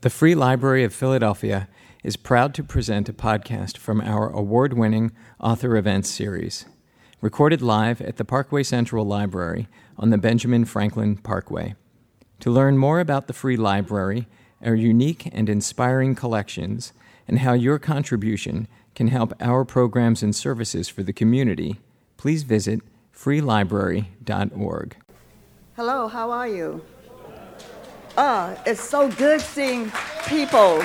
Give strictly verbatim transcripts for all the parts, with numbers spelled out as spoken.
The Free Library of Philadelphia is proud to present a podcast from our award-winning Author Events series, recorded live at the Parkway Central Library on the Benjamin Franklin Parkway. To learn more about the Free Library, our unique and inspiring collections, and how your contribution can help our programs and services for the community, please visit free library dot org. Hello, how are you? Ah, it's so good seeing people.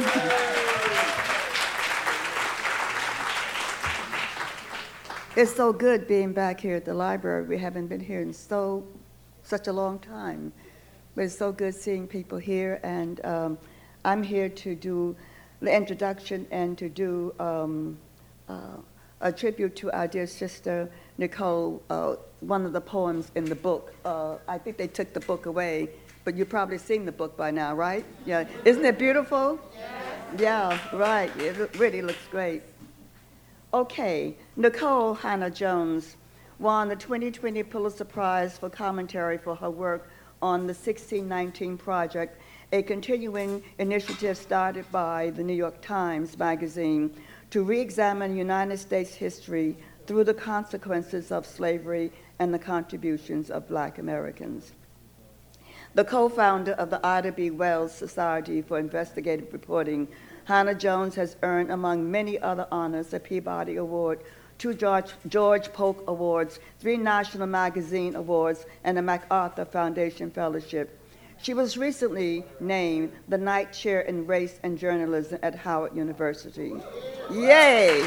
It's so good being back here at the library. We haven't been here in so such a long time. But it's so good seeing people here, and um, I'm here to do the introduction and to do um, uh, a tribute to our dear sister, Nicole, uh, one of the poems in the book. Uh, I think they took the book away, but you've probably seen the book by now, right? Yeah. Isn't it beautiful? Yes. Yeah, right. It really looks great. Okay, Nikole Hannah-Jones won the twenty twenty Pulitzer Prize for commentary for her work on the sixteen nineteen Project, a continuing initiative started by the New York Times Magazine to re-examine United States history through the consequences of slavery and the contributions of Black Americans. The co-founder of the Ida B. Wells Society for Investigative Reporting, Hannah-Jones has earned, among many other honors, a Peabody Award, two George, George Polk Awards, three National Magazine Awards, and a MacArthur Foundation Fellowship. She was recently named the Knight Chair in Race and Journalism at Howard University. Yay!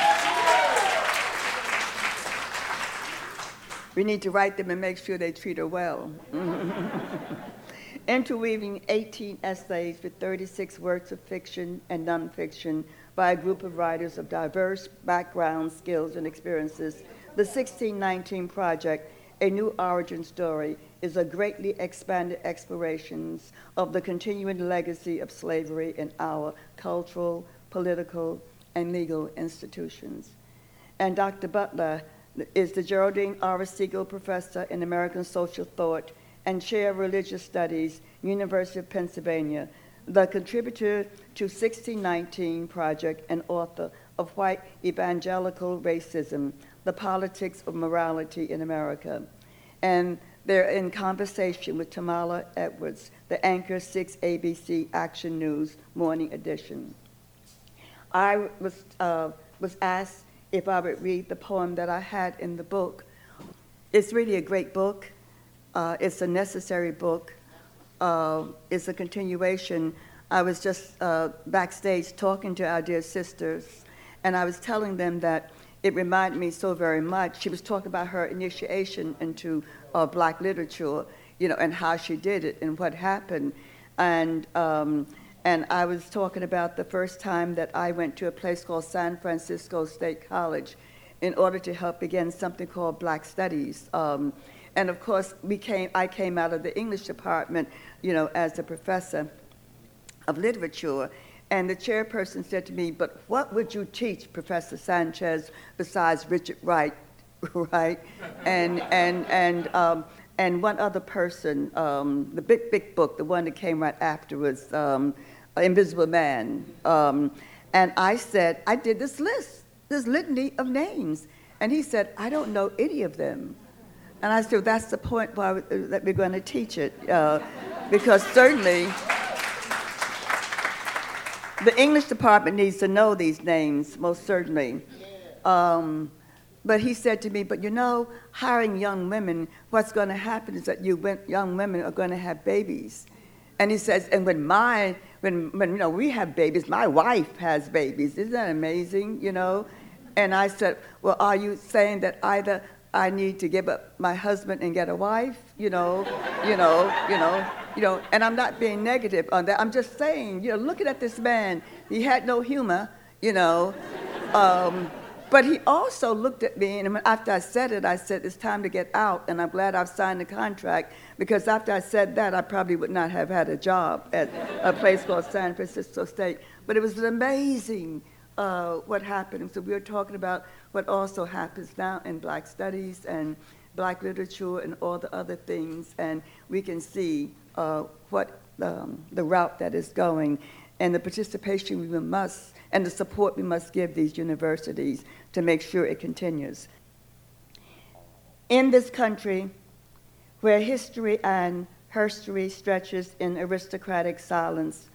We need to write them and make sure they treat her well. Interweaving eighteen essays with thirty-six works of fiction and nonfiction by a group of writers of diverse backgrounds, skills, and experiences, the sixteen nineteen Project, A New Origin Story, is a greatly expanded exploration of the continuing legacy of slavery in our cultural, political, and legal institutions. And Doctor Butler is the Geraldine R. Siegel Professor in American Social Thought and Chair of Religious Studies, University of Pennsylvania, the contributor to sixteen nineteen Project and author of White Evangelical Racism, The Politics of Morality in America. And they're in conversation with Tamala Edwards, the anchor six A B C Action News Morning Edition. I was, uh, was asked if I would read the poem that I had in the book. It's really a great book. Uh, it's a necessary book. Uh, it's a continuation. I was just uh, backstage talking to our dear sisters, and I was telling them that it reminded me so very much. She was talking about her initiation into uh, Black literature, you know, and how she did it and what happened. And um, and I was talking about the first time that I went to a place called San Francisco State College in order to help begin something called Black Studies. Um, and of course, we came. I came out of the English department, you know, as a professor of literature. And the chairperson said to me, "But what would you teach, Professor Sanchez, besides Richard Wright, right? And and and um, and one other person, um, the big big book, the one that came right afterwards, um, Invisible Man." Um, and I said, I did this list, this litany of names, and he said, "I don't know any of them." And I said, well, that's the point why we, that we're going to teach it, uh, because certainly the English department needs to know these names, most certainly. Um, but he said to me, but you know, hiring young women, what's going to happen is that you young women are going to have babies. And he says, and when my, when, when you know, we have babies, my wife has babies. Isn't that amazing, you know? And I said, well, are you saying that either I need to give up my husband and get a wife, you know, you know, you know, you know, and I'm not being negative on that. I'm just saying, you know, looking at this man, he had no humor, you know, um, but he also looked at me, and after I said it, I said, it's time to get out, and I'm glad I've signed the contract, because after I said that, I probably would not have had a job at a place called San Francisco State. But it was amazing uh, what happened. And so we were talking about what also happens now in Black studies and Black literature and all the other things, and we can see uh, what um, the route that is going, and the participation we must, and the support we must give these universities to make sure it continues. In this country, where history and herstory stretches in aristocratic silence,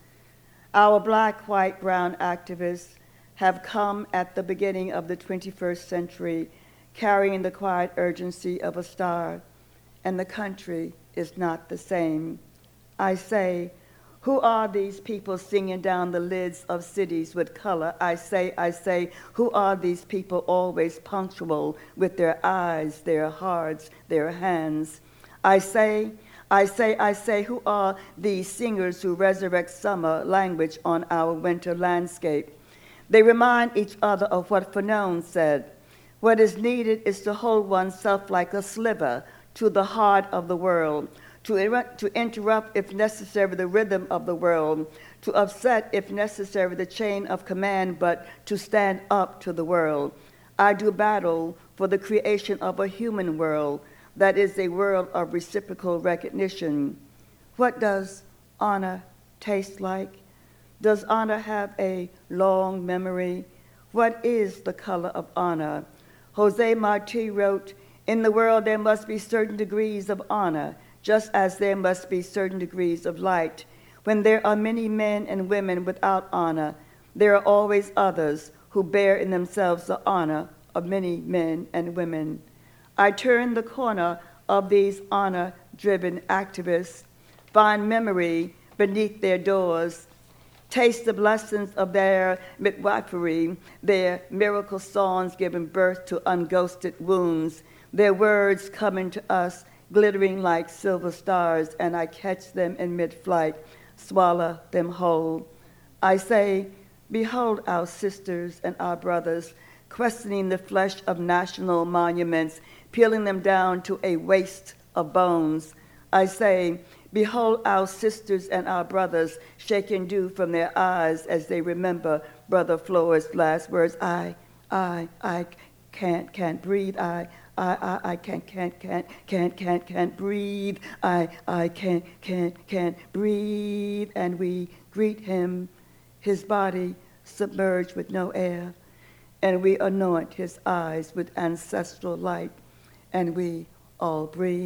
our black, white, brown activists have come at the beginning of the twenty-first century carrying the quiet urgency of a star, and the country is not the same. I say, who are these people singing down the lids of cities with color? I say, I say, who are these people always punctual with their eyes, their hearts, their hands? I say, I say, I say, who are these singers who resurrect summer language on our winter landscape? They remind each other of what Fanon said. What is needed is to hold oneself like a sliver to the heart of the world, to, er- to interrupt, if necessary, the rhythm of the world, to upset, if necessary, the chain of command, but to stand up to the world. I do battle for the creation of a human world that is a world of reciprocal recognition. What does honor taste like? Does honor have a long memory? What is the color of honor? Jose Marti wrote, "In the world there must be certain degrees of honor, just as there must be certain degrees of light. When there are many men and women without honor, there are always others who bear in themselves the honor of many men and women." I turn the corner of these honor-driven activists, find memory beneath their doors, taste the blessings of their midwifery, their miracle songs giving birth to unghosted wounds, their words coming to us glittering like silver stars, and I catch them in mid-flight, swallow them whole. I say, behold our sisters and our brothers, questioning the flesh of national monuments, peeling them down to a waste of bones. I say, behold our sisters and our brothers, shaking dew from their eyes as they remember Brother Floyd's last words. I, I, I can't, can't breathe. I, I, I, I can't, can't, can't, can't, can't, can't breathe. I, I can't, can't, can't breathe. And we greet him, his body submerged with no air. And we anoint his eyes with ancestral light. And we all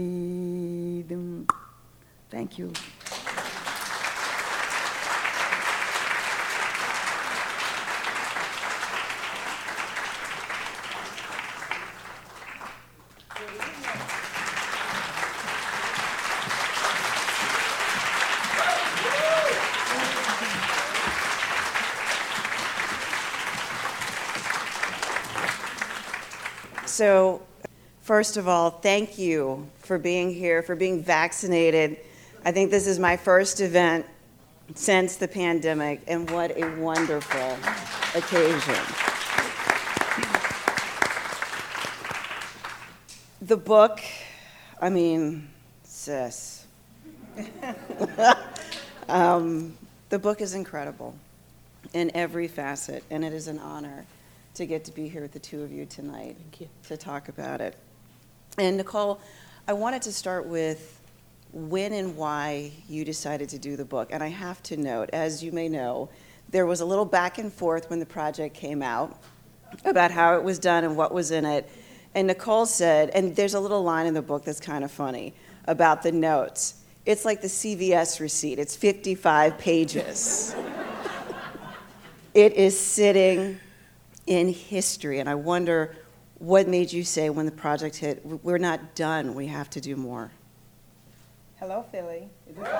breathe. Thank you. So, first of all, thank you for being here, for being vaccinated. I think this is my first event since the pandemic, and what a wonderful occasion. The book, I mean, sis. um, the book is incredible in every facet, and it is an honor to get to be here with the two of you tonight. Thank you. To talk about it. And Nicole, I wanted to start with when and why you decided to do the book. And I have to note, as you may know, there was a little back and forth when the project came out about how it was done and what was in it. And Nicole said, and there's a little line in the book that's kind of funny about the notes. It's like the C V S receipt. It's fifty-five pages. It is sitting in history, and I wonder what made you say when the project hit, we're not done, we have to do more? Hello, Philly. Is this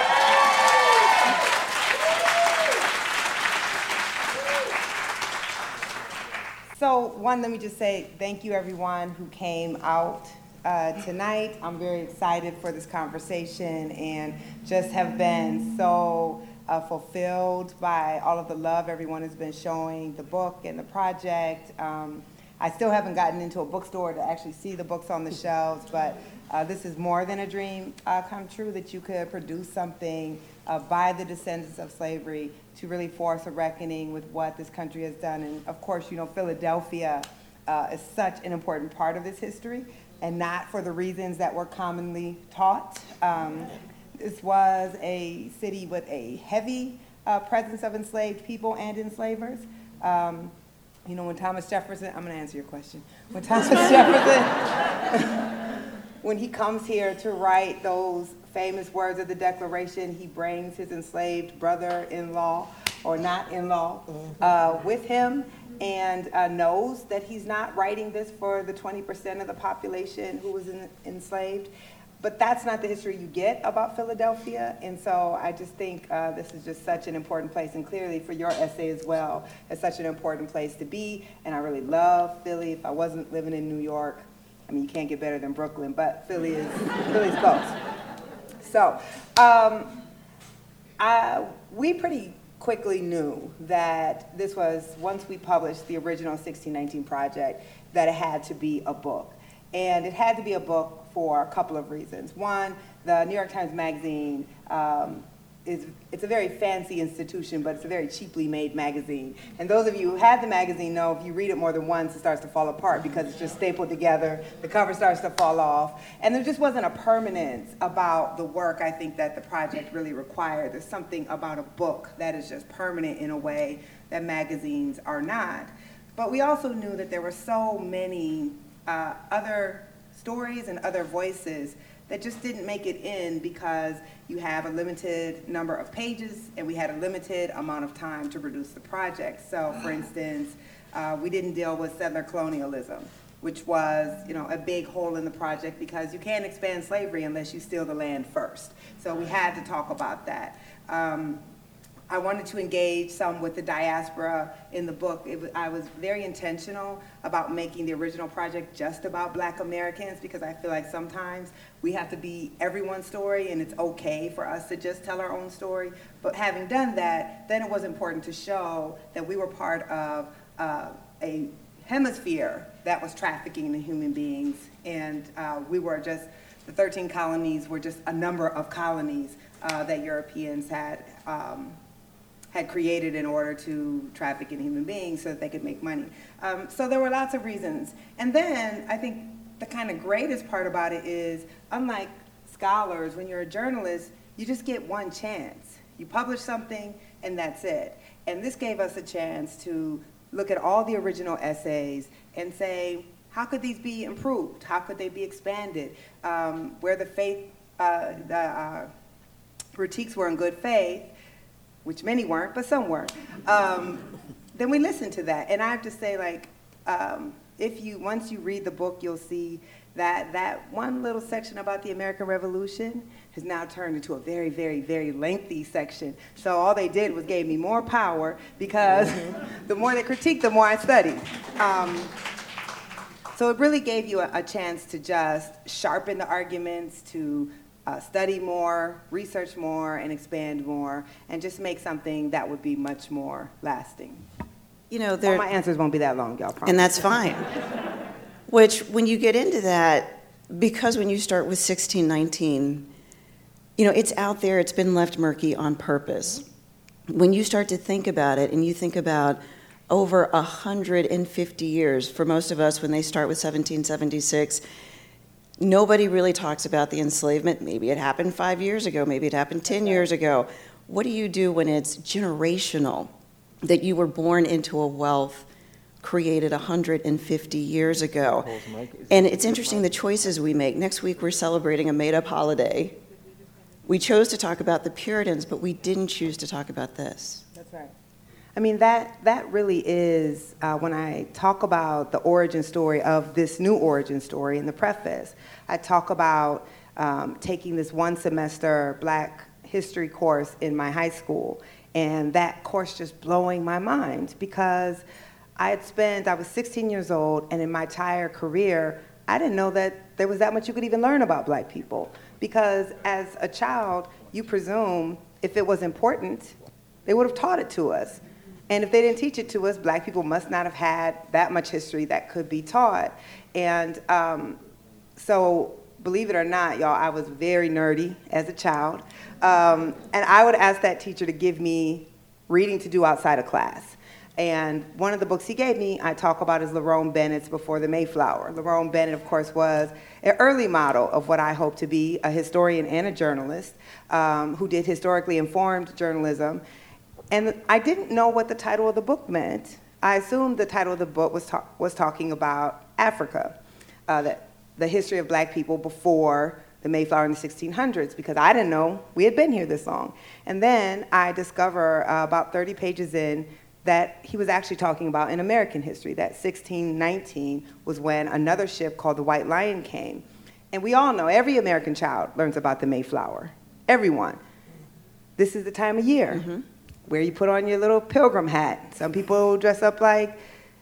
So, one, let me just say thank you, everyone who came out uh, tonight. I'm very excited for this conversation and just have been so Uh, fulfilled by all of the love everyone has been showing the book and the project. Um, I still haven't gotten into a bookstore to actually see the books on the shelves, but uh, this is more than a dream uh, come true, that you could produce something uh, by the descendants of slavery to really force a reckoning with what this country has done. And of course, you know, Philadelphia uh, is such an important part of this history, and not for the reasons that we're commonly taught. Um, this was a city with a heavy uh, presence of enslaved people and enslavers. Um, you know, when Thomas Jefferson, I'm going to answer your question. When Thomas Jefferson, when he comes here to write those famous words of the Declaration, he brings his enslaved brother-in-law, or not in-law, uh, with him, and uh, knows that he's not writing this for the twenty percent of the population who was in, enslaved. But that's not the history you get about Philadelphia, and so I just think uh, this is just such an important place, and clearly for your essay as well, it's such an important place to be, and I really love Philly. If I wasn't living in New York, I mean, you can't get better than Brooklyn, but Philly is, Philly's close. So, um, I, we pretty quickly knew that this was, once we published the original sixteen nineteen project, that it had to be a book. And it had to be a book for a couple of reasons. One, the New York Times Magazine um, is, it's a very fancy institution, but it's a very cheaply made magazine. And those of you who had the magazine know if you read it more than once, it starts to fall apart because it's just stapled together, the cover starts to fall off. And there just wasn't a permanence about the work, I think, that the project really required. There's something about a book that is just permanent in a way that magazines are not. But we also knew that there were so many uh, other stories and other voices that just didn't make it in because you have a limited number of pages and we had a limited amount of time to produce the project. So for instance, uh, we didn't deal with settler colonialism, which was, you know, a big hole in the project because you can't expand slavery unless you steal the land first. So we had to talk about that. Um, I wanted to engage some with the diaspora in the book. It was, I was very intentional about making the original project just about Black Americans because I feel like sometimes we have to be everyone's story and it's okay for us to just tell our own story. But having done that, then it was important to show that we were part of uh, a hemisphere that was trafficking in human beings, and uh, we were just, the thirteen colonies were just a number of colonies uh, that Europeans had um, had created in order to traffic in human beings so that they could make money. Um, so there were lots of reasons. And then I think the kind of greatest part about it is, unlike scholars, when you're a journalist, you just get one chance. You publish something and that's it. And this gave us a chance to look at all the original essays and say, how could these be improved? How could they be expanded? Um, where the faith, uh, the uh, critiques were in good faith, which many weren't, but some were, um, then we listened to that. And I have to say, like, um, if you, once you read the book, you'll see that that one little section about the American Revolution has now turned into a very, very, very lengthy section. So all they did was gave me more power because the more they critiqued, the more I studied. Um, so it really gave you a, a chance to just sharpen the arguments, to Uh, study more, research more, and expand more, and just make something that would be much more lasting. You know, there, All my answers won't be that long, y'all promise. and that's fine. Which, when you get into that, because when you start with sixteen nineteen, you know, it's out there, it's been left murky on purpose. When you start to think about it, and you think about over one hundred fifty years, for most of us, when they start with seventeen seventy-six, nobody really talks about the enslavement. Maybe it happened five years ago, maybe it happened ten years ago. What do you do when it's generational, that you were born into a wealth created one hundred fifty years ago? And it's interesting the choices we make. Next week we're celebrating a made-up holiday. We chose to talk about the Puritans, but we didn't choose to talk about this. That's right. I mean, that, that really is, uh, when I talk about the origin story of this new origin story in the preface, I talk about um, taking this one semester Black history course in my high school, and that course just blowing my mind because I had spent, I was sixteen years old, and in my entire career, I didn't know that there was that much you could even learn about Black people, because as a child, you presume if it was important, they would have taught it to us. And if they didn't teach it to us, Black people must not have had that much history that could be taught. And um, so, believe it or not, y'all, I was very nerdy as a child. Um, and I would ask that teacher to give me reading to do outside of class. And one of the books he gave me, I talk about is Lerone Bennett's Before the Mayflower. Lerone Bennett, of course, was an early model of what I hope to be, a historian and a journalist um, who did historically informed journalism. And I didn't know what the title of the book meant. I assumed the title of the book was, ta- was talking about Africa, uh, that the history of black people before the Mayflower in the sixteen hundreds, because I didn't know we had been here this long. And then I discover uh, about thirty pages in that he was actually talking about in American history, that sixteen nineteen was when another ship called the White Lion came. And we all know, every American child learns about the Mayflower. Everyone. This is the time of year mm-hmm. where you put on your little pilgrim hat. Some people dress up like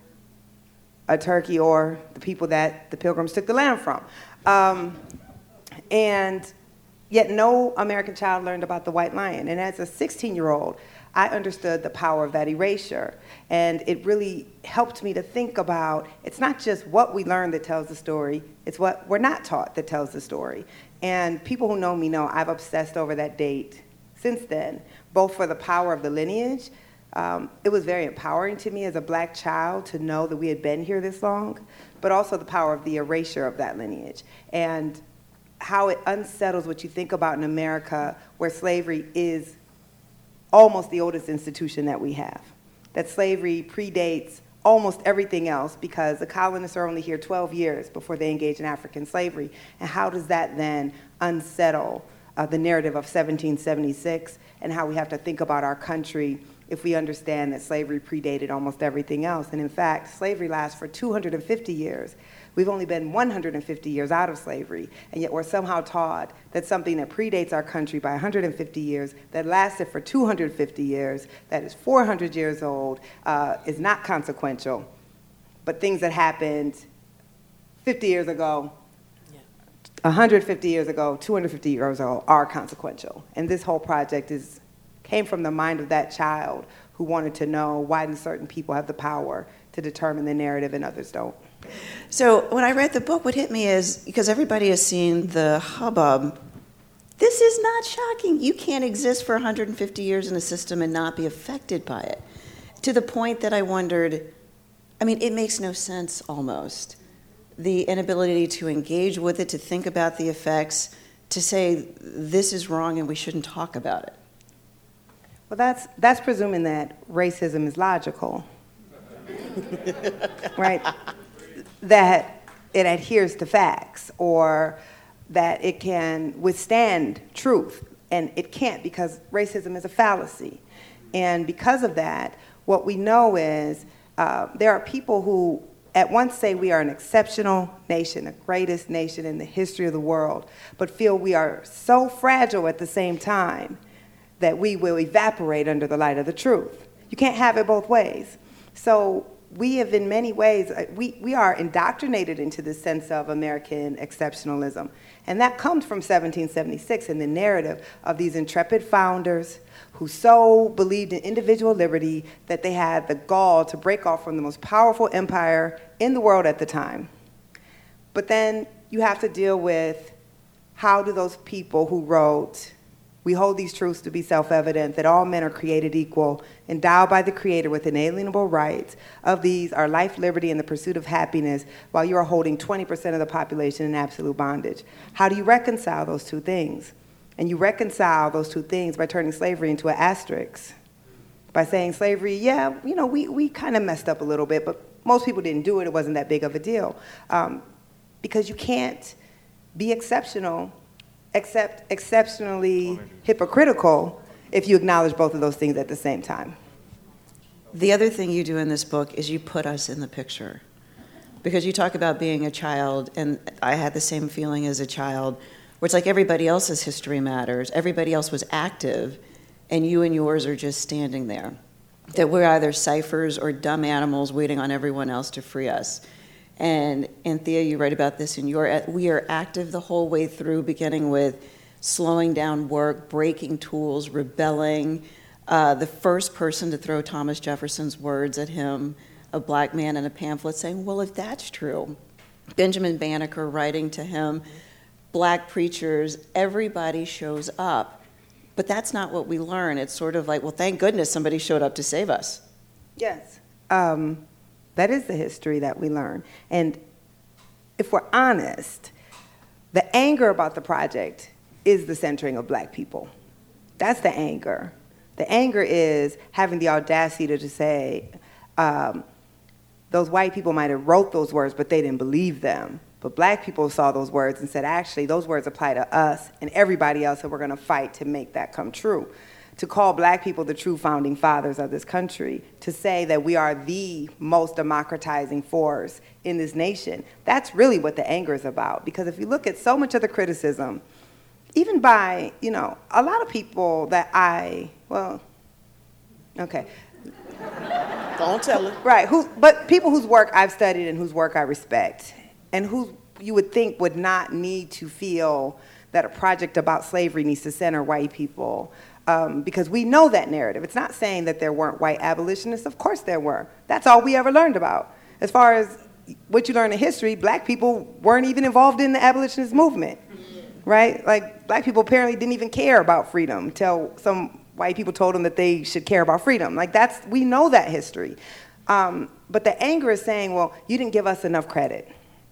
a turkey or the people that the pilgrims took the land from. Um, and yet no American child learned about the White Lion. And as a sixteen-year-old, I understood the power of that erasure. And it really helped me to think about, it's not just what we learn that tells the story, it's what we're not taught that tells the story. And people who know me know I've obsessed over that date since then, both for the power of the lineage. Um, it was very empowering to me as a black child to know that we had been here this long, but also the power of the erasure of that lineage and how it unsettles what you think about in America, where slavery is almost the oldest institution that we have. That slavery predates almost everything else because the colonists are only here twelve years before they engage in African slavery. And how does that then unsettle uh, the narrative of seventeen seventy-six and how we have to think about our country if we understand that slavery predated almost everything else? And in fact, slavery lasts for two hundred fifty years. We've only been one hundred fifty years out of slavery, and yet we're somehow taught that something that predates our country by one hundred fifty years, that lasted for two hundred fifty years, that is four hundred years old, uh, is not consequential. But things that happened fifty years ago, yeah. one hundred fifty years ago, two hundred fifty years ago are consequential. And this whole project is came from the mind of that child who wanted to know, why do certain people have the power to determine the narrative and others don't? So when I read the book, what hit me is, because everybody has seen the hubbub, this is not shocking. You can't exist for one hundred fifty years in a system and not be affected by it. To the point that I wondered, I mean, it makes no sense almost. The inability to engage with it, to think about the effects, to say this is wrong and we shouldn't talk about it. Well, that's, that's presuming that racism is logical, right? That it adheres to facts or that it can withstand truth. And it can't, because racism is a fallacy. And because of that, what we know is uh, there are people who at once say we are an exceptional nation, the greatest nation in the history of the world, but feel we are so fragile at the same time that we will evaporate under the light of the truth. You can't have it both ways. So we have in many ways, we, we are indoctrinated into this sense of American exceptionalism. And that comes from seventeen seventy-six and the narrative of these intrepid founders who so believed in individual liberty that they had the gall to break off from the most powerful empire in the world at the time. But then you have to deal with, how do those people who wrote, we hold these truths to be self-evident, that all men are created equal, endowed by the Creator with inalienable rights. Of these are life, liberty, and the pursuit of happiness, while you are holding twenty percent of the population in absolute bondage. How do you reconcile those two things? And you reconcile those two things by turning slavery into an asterisk. By saying slavery, yeah, you know, we, we kind of messed up a little bit, but most people didn't do it. It wasn't that big of a deal. Um, because you can't be exceptional except exceptionally hypocritical if you acknowledge both of those things at the same time. The other thing you do in this book is you put us in the picture. Because you talk about being a child, and I had the same feeling as a child, where it's like everybody else's history matters, everybody else was active, and you and yours are just standing there. That we're either ciphers or dumb animals waiting on everyone else to free us. And Anthea, you write about this in your, we are active the whole way through, beginning with slowing down work, breaking tools, rebelling. Uh, the first person to throw Thomas Jefferson's words at him, a black man in a pamphlet saying, well, if that's true, Benjamin Banneker writing to him, black preachers, everybody shows up. But that's not what we learn. It's sort of like, well, thank goodness somebody showed up to save us. Yes. um, that is the history that we learn. And if we're honest, the anger about the project is the centering of black people. That's the anger. The anger is having the audacity to just say, um, those white people might have wrote those words, but they didn't believe them. But black people saw those words and said, actually, those words apply to us and everybody else, and we're going to fight to make that come true. To call black people the true founding fathers of this country, to say that we are the most democratizing force in this nation, that's really what the anger is about. Because if you look at so much of the criticism, even by, you know, a lot of people that I, well, okay. Don't tell it. Right, who, but people whose work I've studied and whose work I respect, and who you would think would not need to feel that a project about slavery needs to center white people. Um, because we know that narrative. It's not saying that there weren't white abolitionists. Of course there were. That's all we ever learned about. As far as what you learn in history, black people weren't even involved in the abolitionist movement, right? Like, black people apparently didn't even care about freedom until some white people told them that they should care about freedom. Like, that's, we know that history. Um, but the anger is saying, well, you didn't give us enough credit.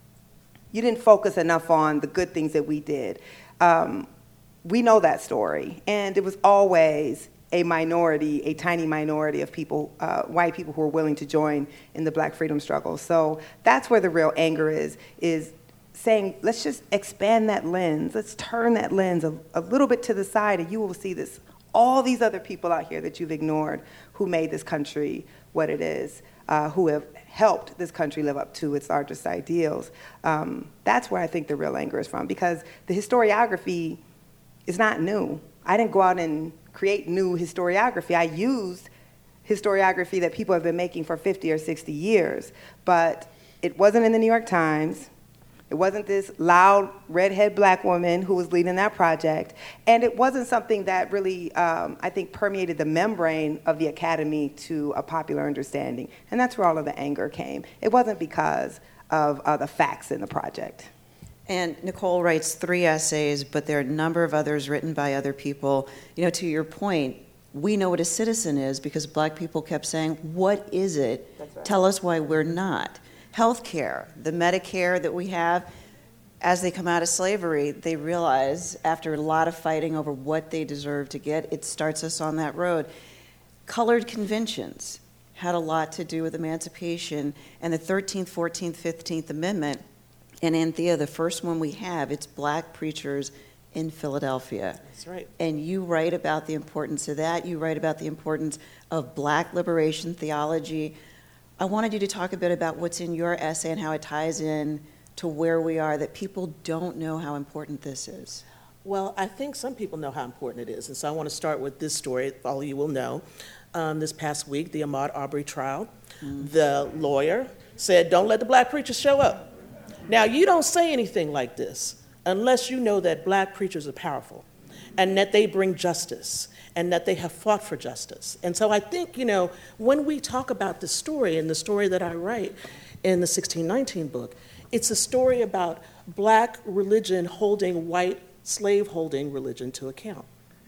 You didn't focus enough on the good things that we did. Um, We know that story, and it was always a minority, a tiny minority of people, uh, white people who were willing to join in the black freedom struggle. So that's where the real anger is, is saying, let's just expand that lens. Let's turn that lens a, a little bit to the side, and you will see this, all these other people out here that you've ignored who made this country what it is, uh, who have helped this country live up to its largest ideals. Um, that's where I think the real anger is from, because the historiography is not new. I didn't go out and create new historiography. I used historiography that people have been making for fifty or sixty years, but it wasn't in the New York Times. It wasn't this loud redhead black woman who was leading that project, and it wasn't something that really, um, I think, permeated the membrane of the academy to a popular understanding, and that's where all of the anger came. It wasn't because of uh, the facts in the project. And Nicole writes three essays, but there are a number of others written by other people. You know, to your point, we know what a citizen is because black people kept saying, what is it? That's right. Tell us why we're not. Healthcare, the Medicare that we have, as they come out of slavery, they realize after a lot of fighting over what they deserve to get, it starts us on that road. Colored conventions had a lot to do with emancipation, and the thirteenth, fourteenth, fifteenth Amendment. And Anthea, the first one we have, it's black preachers in Philadelphia. That's right. And you write about the importance of that. You write about the importance of black liberation theology. I wanted you to talk a bit about what's in your essay and how it ties in to where we are, that people don't know how important this is. Well, I think some people know how important it is, and so I want to start with this story. All of you will know. Um, this past week, the Ahmaud Arbery trial, mm. the lawyer said, don't let the black preachers show up. Now, you don't say anything like this unless you know that black preachers are powerful and that they bring justice and that they have fought for justice. And so I think, you know, when we talk about the story and the story that I write in the sixteen nineteen book, it's a story about black religion holding white slave-holding religion to account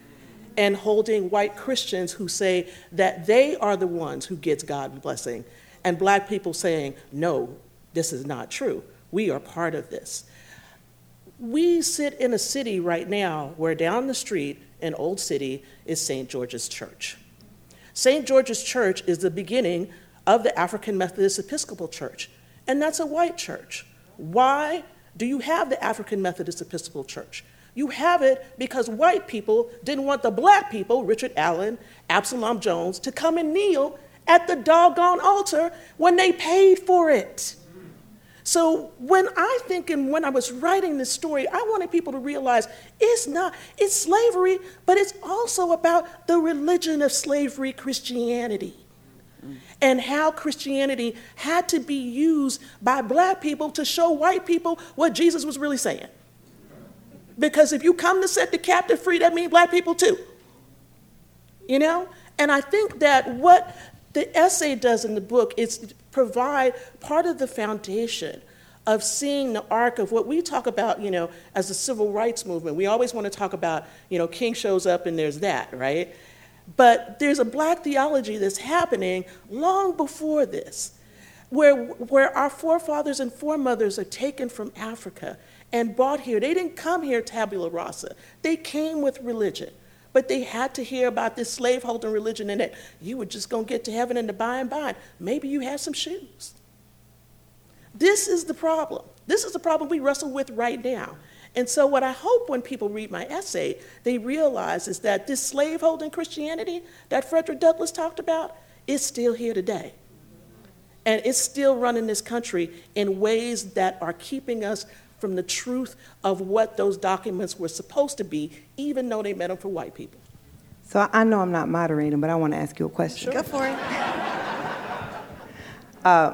and holding white Christians who say that they are the ones who gets God's blessing, and black people saying, no, this is not true. We are part of this. We sit in a city right now where down the street in Old City is Saint George's Church. Saint George's Church is the beginning of the African Methodist Episcopal Church, and that's a white church. Why do you have the African Methodist Episcopal Church? You have it because white people didn't want the black people, Richard Allen, Absalom Jones, to come and kneel at the doggone altar when they paid for it. So when I think and when I was writing this story, I wanted people to realize it's not, it's slavery, but it's also about the religion of slavery, Christianity, mm. and how Christianity had to be used by black people to show white people what Jesus was really saying. Because if you come to set the captive free, that means black people too. You know? And I think that what the essay does in the book is provide part of the foundation of seeing the arc of what we talk about, you know, as the civil rights movement. We always want to talk about, you know, King shows up and there's that, right? But there's a black theology that's happening long before this, where, where our forefathers and foremothers are taken from Africa and brought here. They didn't come here tabula rasa. They came with religion. But they had to hear about this slaveholding religion and that you were just going to get to heaven in the by and by. Maybe you have some shoes. This is the problem. This is the problem we wrestle with right now. And so what I hope when people read my essay, they realize is that this slaveholding Christianity that Frederick Douglass talked about is still here today. And it's still running this country in ways that are keeping us from the truth of what those documents were supposed to be, even though they meant them for white people. So I know I'm not moderating, but I want to ask you a question. Go for it. uh,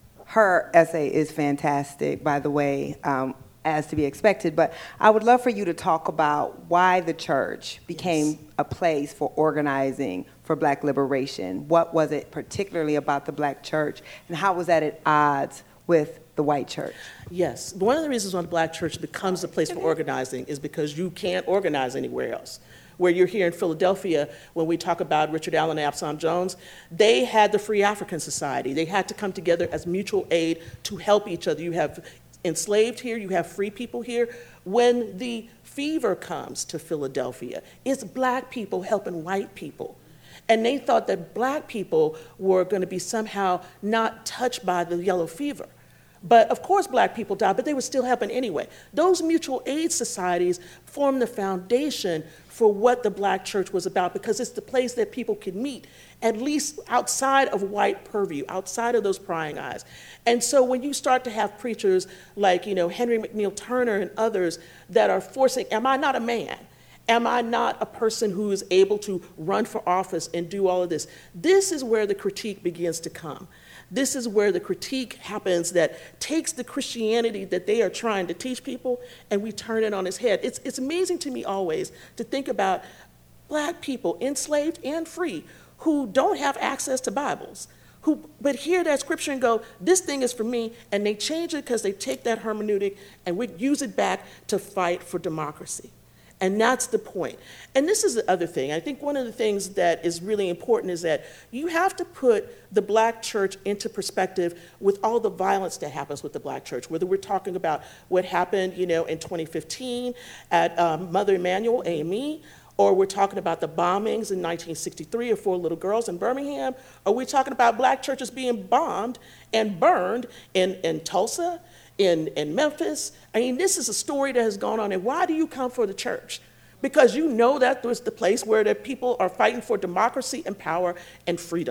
her essay is fantastic, by the way, um, as to be expected, but I would love for you to talk about why the church became yes. a place for organizing for black liberation. What was it particularly about the black church, and how was that at odds with the white church? Yes, one of the reasons why the black church becomes a place for organizing is because you can't organize anywhere else. Where you're here in Philadelphia, when we talk about Richard Allen and Absalom Jones, they had the Free African Society. They had to come together as mutual aid to help each other. You have enslaved here, you have free people here. When the fever comes to Philadelphia, it's black people helping white people. And they thought that black people were going to be somehow not touched by the yellow fever. But of course black people died, but they were still helping anyway. Those mutual aid societies formed the foundation for what the black church was about, because it's the place that people can meet, at least outside of white purview, outside of those prying eyes. And so when you start to have preachers like, you know, Henry McNeil Turner and others that are forcing, am I not a man? Am I not a person who is able to run for office and do all of this? This is where the critique begins to come. This is where the critique happens that takes the Christianity that they are trying to teach people and we turn it on its head. It's, it's amazing to me always to think about black people, enslaved and free, who don't have access to Bibles, who but hear that scripture and go, this thing is for me, and they change it because they take that hermeneutic and we use it back to fight for democracy. And that's the point. And this is the other thing. I think one of the things that is really important is that you have to put the black church into perspective with all the violence that happens with the black church, whether we're talking about what happened, you know, in twenty fifteen at um, Mother Emanuel, A M E, or we're talking about the bombings in nineteen sixty-three of four little girls in Birmingham, or we're talking about black churches being bombed and burned in, in Tulsa, In, in Memphis. I mean, this is a story that has gone on. And why do you come for the church? Because you know that was the place where the people are fighting for democracy and power and freedom.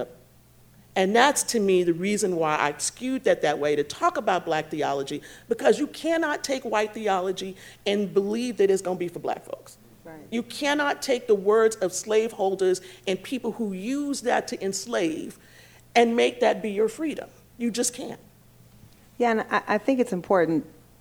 And that's, to me, the reason why I skewed that that way, to talk about black theology, because you cannot take white theology and believe that it's going to be for black folks. Right. You cannot take the words of slaveholders and people who use that to enslave and make that be your freedom. You just can't. Yeah, and I, I think it's important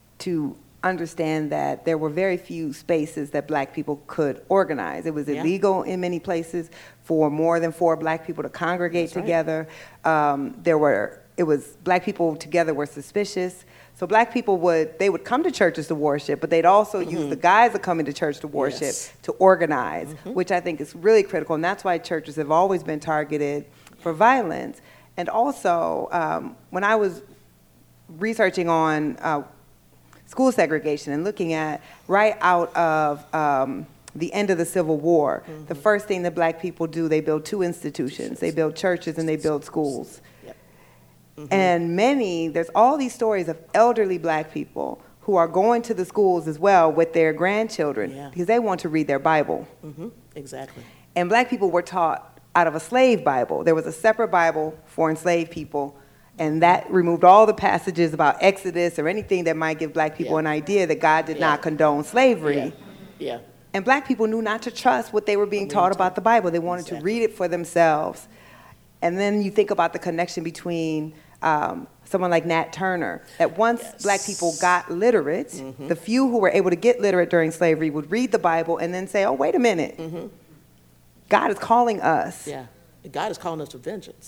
to understand that there were very few spaces that black people could organize. It was yeah. illegal in many places for more than four black people to congregate That's together. Right. Um, there were, it was, black people together were suspicious. So black people would, they would come to churches to worship, but they'd also mm-hmm. use the guys of coming to church to worship yes. to organize, mm-hmm. which I think is really critical. And that's why churches have always been targeted for violence. And also, um, when I was researching on uh, school segregation and looking at right out of um, the end of the Civil War, mm-hmm. the first thing that black people do, they build two institutions. They build churches and they build schools. Yep. Mm-hmm. And many, there's all these stories of elderly black people who are going to the schools as well with their grandchildren yeah. because they want to read their Bible. Mm-hmm. Exactly. And black people were taught out of a slave Bible. There was a separate Bible for enslaved people, and that removed all the passages about Exodus or anything that might give black people yeah. an idea that God did yeah. not condone slavery. Yeah. yeah. And black people knew not to trust what they were being taught about the Bible. They wanted exactly. to read it for themselves. And then you think about the connection between um, someone like Nat Turner, that once yes. black people got literate, mm-hmm. the few who were able to get literate during slavery would read the Bible and then say, oh, wait a minute. Mm-hmm. God is calling us. Yeah. God is calling us to vengeance.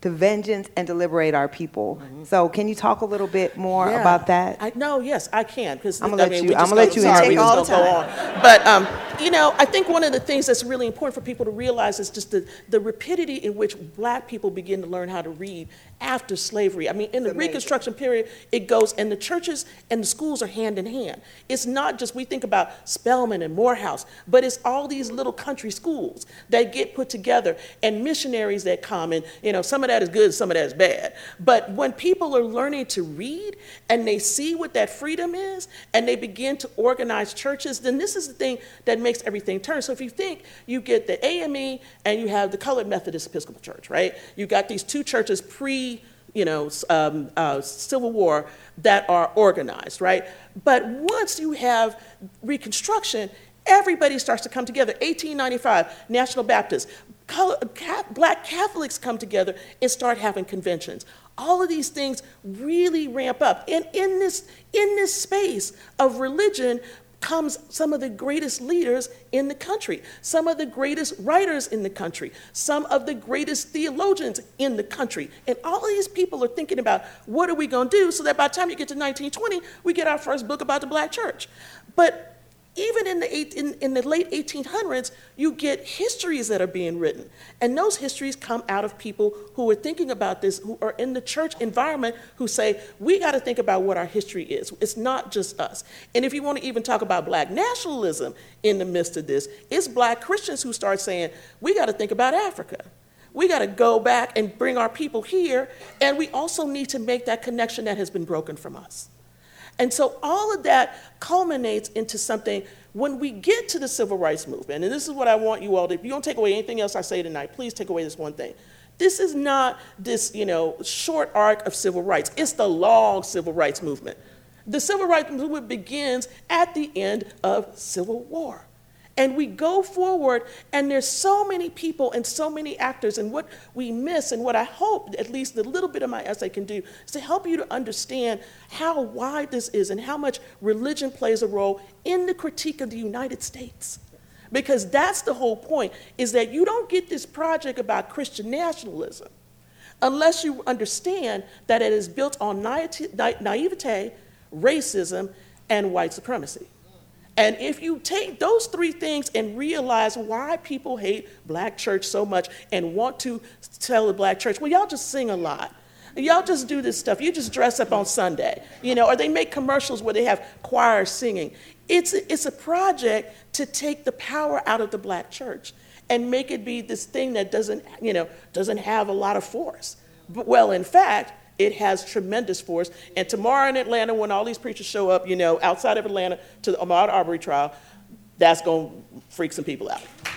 to vengeance and to liberate our people. Mm-hmm. So can you talk a little bit more yeah. about that? I, no, yes, I can. Because I'm gonna I let mean, you. we I'm just gonna let you. Sorry, we all just the go on. But um, you know, I think one of the things that's really important for people to realize is just the the rapidity in which Black people begin to learn how to read after slavery. I mean, in the Reconstruction period, it goes, and the churches and the schools are hand in hand. It's not just, we think about Spelman and Morehouse, but it's all these little country schools that get put together and missionaries that come, and you know, some of that is good, some of that is bad. But when people are learning to read and they see what that freedom is and they begin to organize churches, then this is the thing that makes everything turn. So if you think, you get the A M E and you have the Colored Methodist Episcopal Church, right? You got these two churches pre you know, um, uh, Civil War that are organized, right? But once you have Reconstruction, everybody starts to come together. eighteen ninety-five, National Baptists, color, Black Catholics come together and start having conventions. All of these things really ramp up. And in this, in this space of religion comes some of the greatest leaders in the country, some of the greatest writers in the country, some of the greatest theologians in the country. And all of these people are thinking about, what are we going to do so that by the time you get to nineteen twenty, we get our first book about the Black church. But even in the, eight, in, in the late eighteen hundreds, you get histories that are being written. And those histories come out of people who are thinking about this, who are in the church environment, who say, we got to think about what our history is. It's not just us. And if you want to even talk about Black nationalism in the midst of this, it's Black Christians who start saying, we got to think about Africa. We got to go back and bring our people here. And we also need to make that connection that has been broken from us. And so all of that culminates into something, when we get to the civil rights movement, and this is what I want you all to, if you don't take away anything else I say tonight, please take away this one thing. This is not this, you know, short arc of civil rights. It's the long civil rights movement. The civil rights movement begins at the end of Civil War. And we go forward, and there's so many people and so many actors, and what we miss, and what I hope at least a little bit of my essay can do, is to help you to understand how wide this is and how much religion plays a role in the critique of the United States. Because that's the whole point, is that you don't get this project about Christian nationalism unless you understand that it is built on naivete, racism, and white supremacy. And if you take those three things and realize why people hate Black church so much and want to tell the Black church, well, y'all just sing a lot. Y'all just do this stuff. You just dress up on Sunday, you know, or they make commercials where they have choirs singing. It's a, it's a project to take the power out of the Black church and make it be this thing that doesn't, you know, doesn't have a lot of force. But, well, in fact, it has tremendous force. And tomorrow in Atlanta, when all these preachers show up, you know, outside of Atlanta to the Ahmaud Arbery trial, that's going to freak some people out.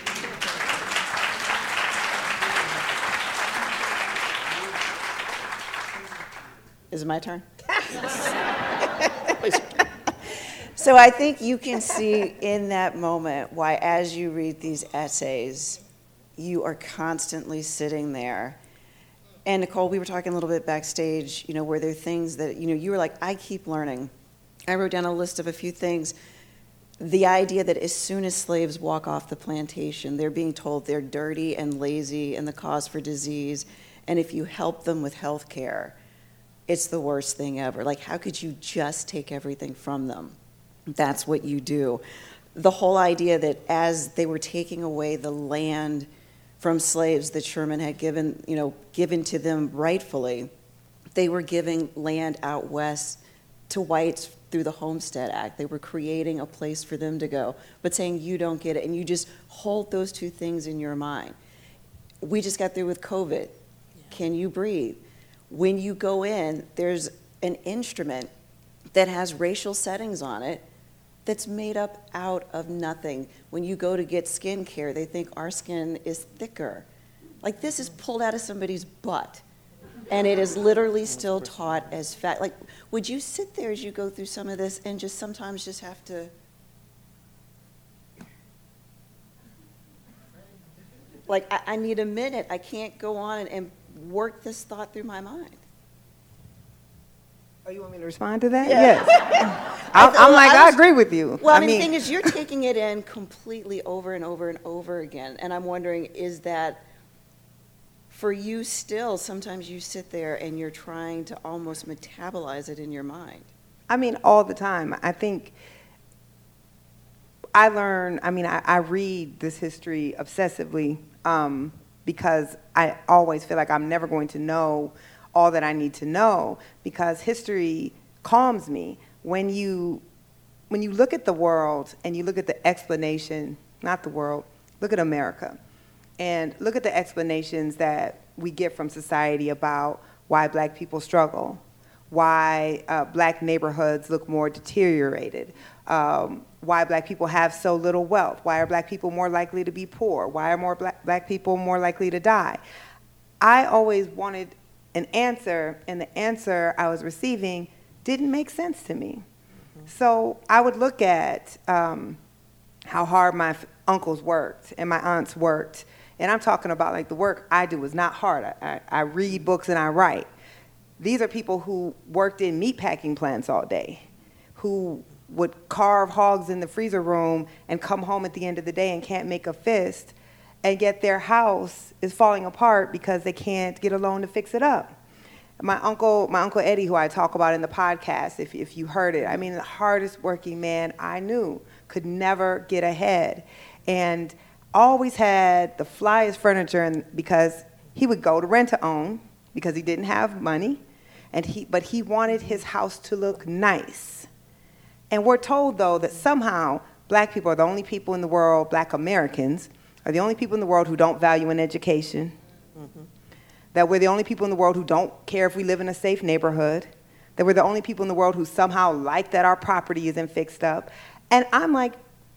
Is it my turn? So I think you can see in that moment why, as you read these essays, you are constantly sitting there. And Nicole, we were talking a little bit backstage, you know, where there are things that, you know, you were like, I keep learning. I wrote down a list of a few things. The idea that as soon as slaves walk off the plantation, they're being told they're dirty and lazy and the cause for disease. And if you help them with health care, it's the worst thing ever. Like, how could you just take everything from them? That's what you do. The whole idea that as they were taking away the land from slaves that Sherman had given, you know, given to them rightfully, they were giving land out west to whites through the Homestead Act. They were creating a place for them to go, but saying you don't get it, and you just hold those two things in your mind. We just got through with COVID. Can you breathe? When you go in, there's an instrument that has racial settings on it that's made up out of nothing. When you go to get skin care, they think our skin is thicker. Like, this is pulled out of somebody's butt. And it is literally still taught as fact. Like, would you sit there as you go through some of this and just sometimes just have to, like, I, I need a minute. I can't go on and, and work this thought through my mind. Oh, you want me to respond to that? Yeah. Yes. I'm, I'm like, I, was, I agree with you. Well, I, I mean, mean, the thing is, you're taking it in completely over and over and over again. And I'm wondering, is that for you still, sometimes you sit there and you're trying to almost metabolize it in your mind. I mean, all the time. I think I learn, I mean, I, I read this history obsessively um, because I always feel like I'm never going to know all that I need to know, because history calms me. When you, when you look at the world and you look at the explanation, not the world, look at America, and look at the explanations that we get from society about why black people struggle, why uh, black neighborhoods look more deteriorated, um, why black people have so little wealth, why are black people more likely to be poor, why are more black, black people more likely to die. I always wanted an answer, and the answer I was receiving didn't make sense to me. Mm-hmm. So I would look at um, how hard my f- uncles worked and my aunts worked, and I'm talking about like the work I do is not hard. I, I, I read books and I write. These are people who worked in meatpacking plants all day, who would carve hogs in the freezer room and come home at the end of the day and can't make a fist, and yet their house is falling apart because they can't get a loan to fix it up. My uncle, my uncle Eddie, who I talk about in the podcast, if, if you heard it, I mean, the hardest working man I knew, could never get ahead, and always had the flyest furniture, and because he would go to rent to own because he didn't have money, and he, but he wanted his house to look nice. And we're told, though, that somehow black people are the only people in the world, black Americans, are the only people in the world who don't value an education, mm-hmm. that we're the only people in the world who don't care if we live in a safe neighborhood, that we're the only people in the world who somehow like that our property isn't fixed up. And I'm like,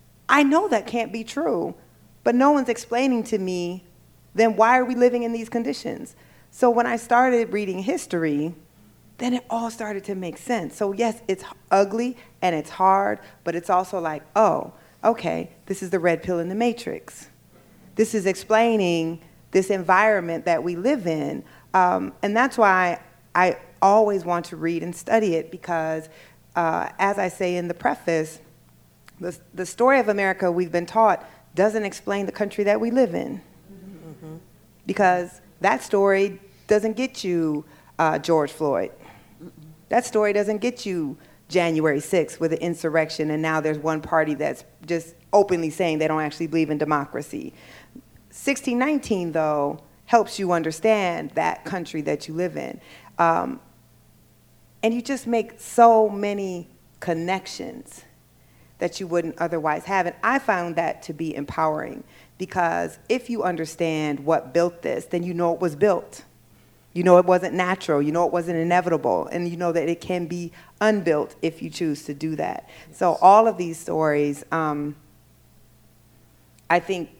I know that can't be true, but no one's explaining to me, then why are we living in these conditions? So when I started reading history, then it all started to make sense. So yes, it's ugly and it's hard, but it's also like, oh, okay, this is the red pill in the matrix. This is explaining this environment that we live in. Um, and that's why I always want to read and study it, because uh, as I say in the preface, the, the story of America we've been taught doesn't explain the country that we live in. Mm-hmm. Because that story doesn't get you uh, George Floyd. Mm-mm. That story doesn't get you January sixth with an insurrection, and now there's one party that's just openly saying they don't actually believe in democracy. sixteen nineteen, though, helps you understand that country that you live in. Um, and you just make so many connections that you wouldn't otherwise have. And I found that to be empowering, because if you understand what built this, then you know it was built. You know it wasn't natural. You know it wasn't inevitable. And you know that it can be unbuilt if you choose to do that. Yes. So all of these stories, um, I think,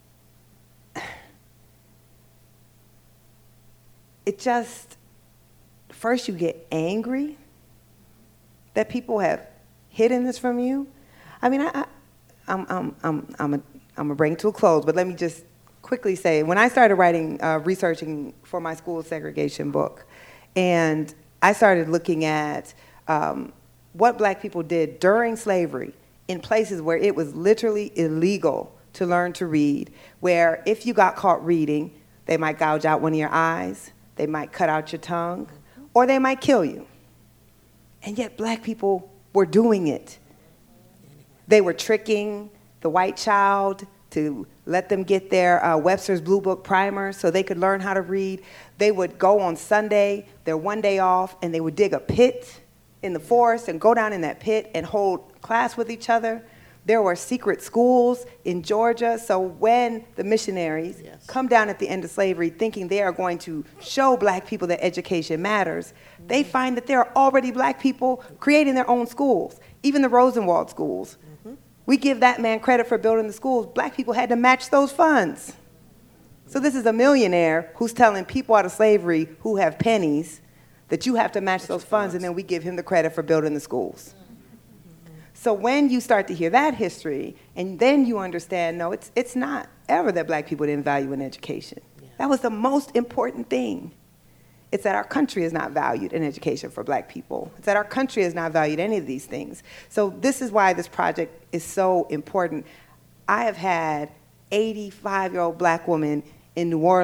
it just, first you get angry that people have hidden this from you. I mean, I, I, I'm, I'm, I'm, I'm, a, I'm gonna bring it to a close, but let me just quickly say, when I started writing, uh, researching for my school segregation book, and I started looking at um, what black people did during slavery in places where it was literally illegal to learn to read, where if you got caught reading, they might gouge out one of your eyes, they might cut out your tongue, or they might kill you. And yet black people were doing it. They were tricking the white child to let them get their uh, Webster's Blue Book primer so they could learn how to read. They would go on Sunday, their one day off, and they would dig a pit in the forest and go down in that pit and hold class with each other. There were secret schools in Georgia, so when the missionaries yes. come down at the end of slavery thinking they are going to show black people that education matters, mm-hmm. they find that there are already black people creating their own schools, even the Rosenwald schools. Mm-hmm. We give that man credit for building the schools. Black people had to match those funds. So this is a millionaire who's telling people out of slavery who have pennies that you have to match those funds, and then we give him the credit for building the schools. So when you start to hear that history, and then you understand, no, it's it's not ever that black people didn't value an education. Yeah. That was the most important thing. It's that our country is not valued in education for black people. It's that our country has not valued any of these things. So this is why this project is so important. I have had eighty-five-year-old black women in New Orleans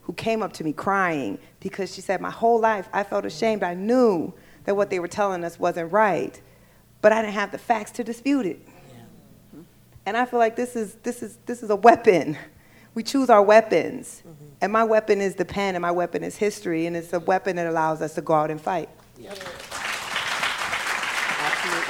who came up to me crying because she said, my whole life I felt ashamed. I knew that what they were telling us wasn't right, but I didn't have the facts to dispute it. Yeah. And I feel like this is, this is, this is a weapon. We choose our weapons. Mm-hmm. And my weapon is the pen, and my weapon is history, and it's a weapon that allows us to go out and fight. Yeah. Absolutely.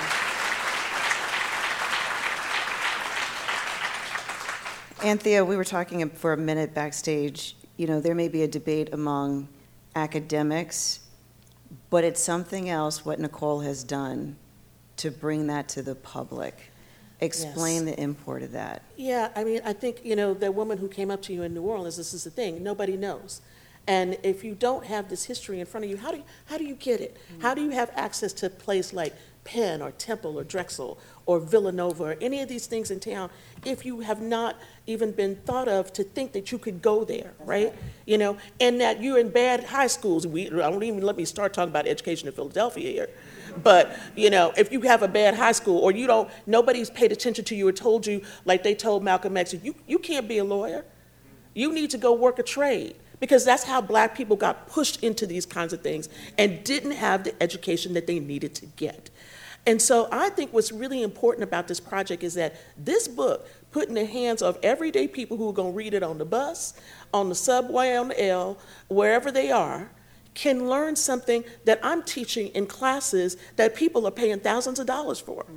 Anthea, we were talking for a minute backstage. You know, there may be a debate among academics, but it's something else what Nicole has done to bring that to the public. Explain yes. the import of that. Yeah, I mean, I think, you know, the woman who came up to you in New Orleans, this is the thing, nobody knows. And if you don't have this history in front of you, how do you, how do you get it? Mm-hmm. How do you have access to a place like Penn or Temple or Drexel or Villanova or any of these things in town if you have not even been thought of to think that you could go there, right? You know, and that you're in bad high schools. We, I don't even let me start talking about education in Philadelphia here. But, you know, if you have a bad high school or you don't, nobody's paid attention to you or told you, like they told Malcolm X, you, you can't be a lawyer. You need to go work a trade. Because that's how black people got pushed into these kinds of things and didn't have the education that they needed to get. And so I think what's really important about this project is that this book put in the hands of everyday people who are going to read it on the bus, on the subway, on the L, wherever they are, can learn something that I'm teaching in classes that people are paying thousands of dollars for,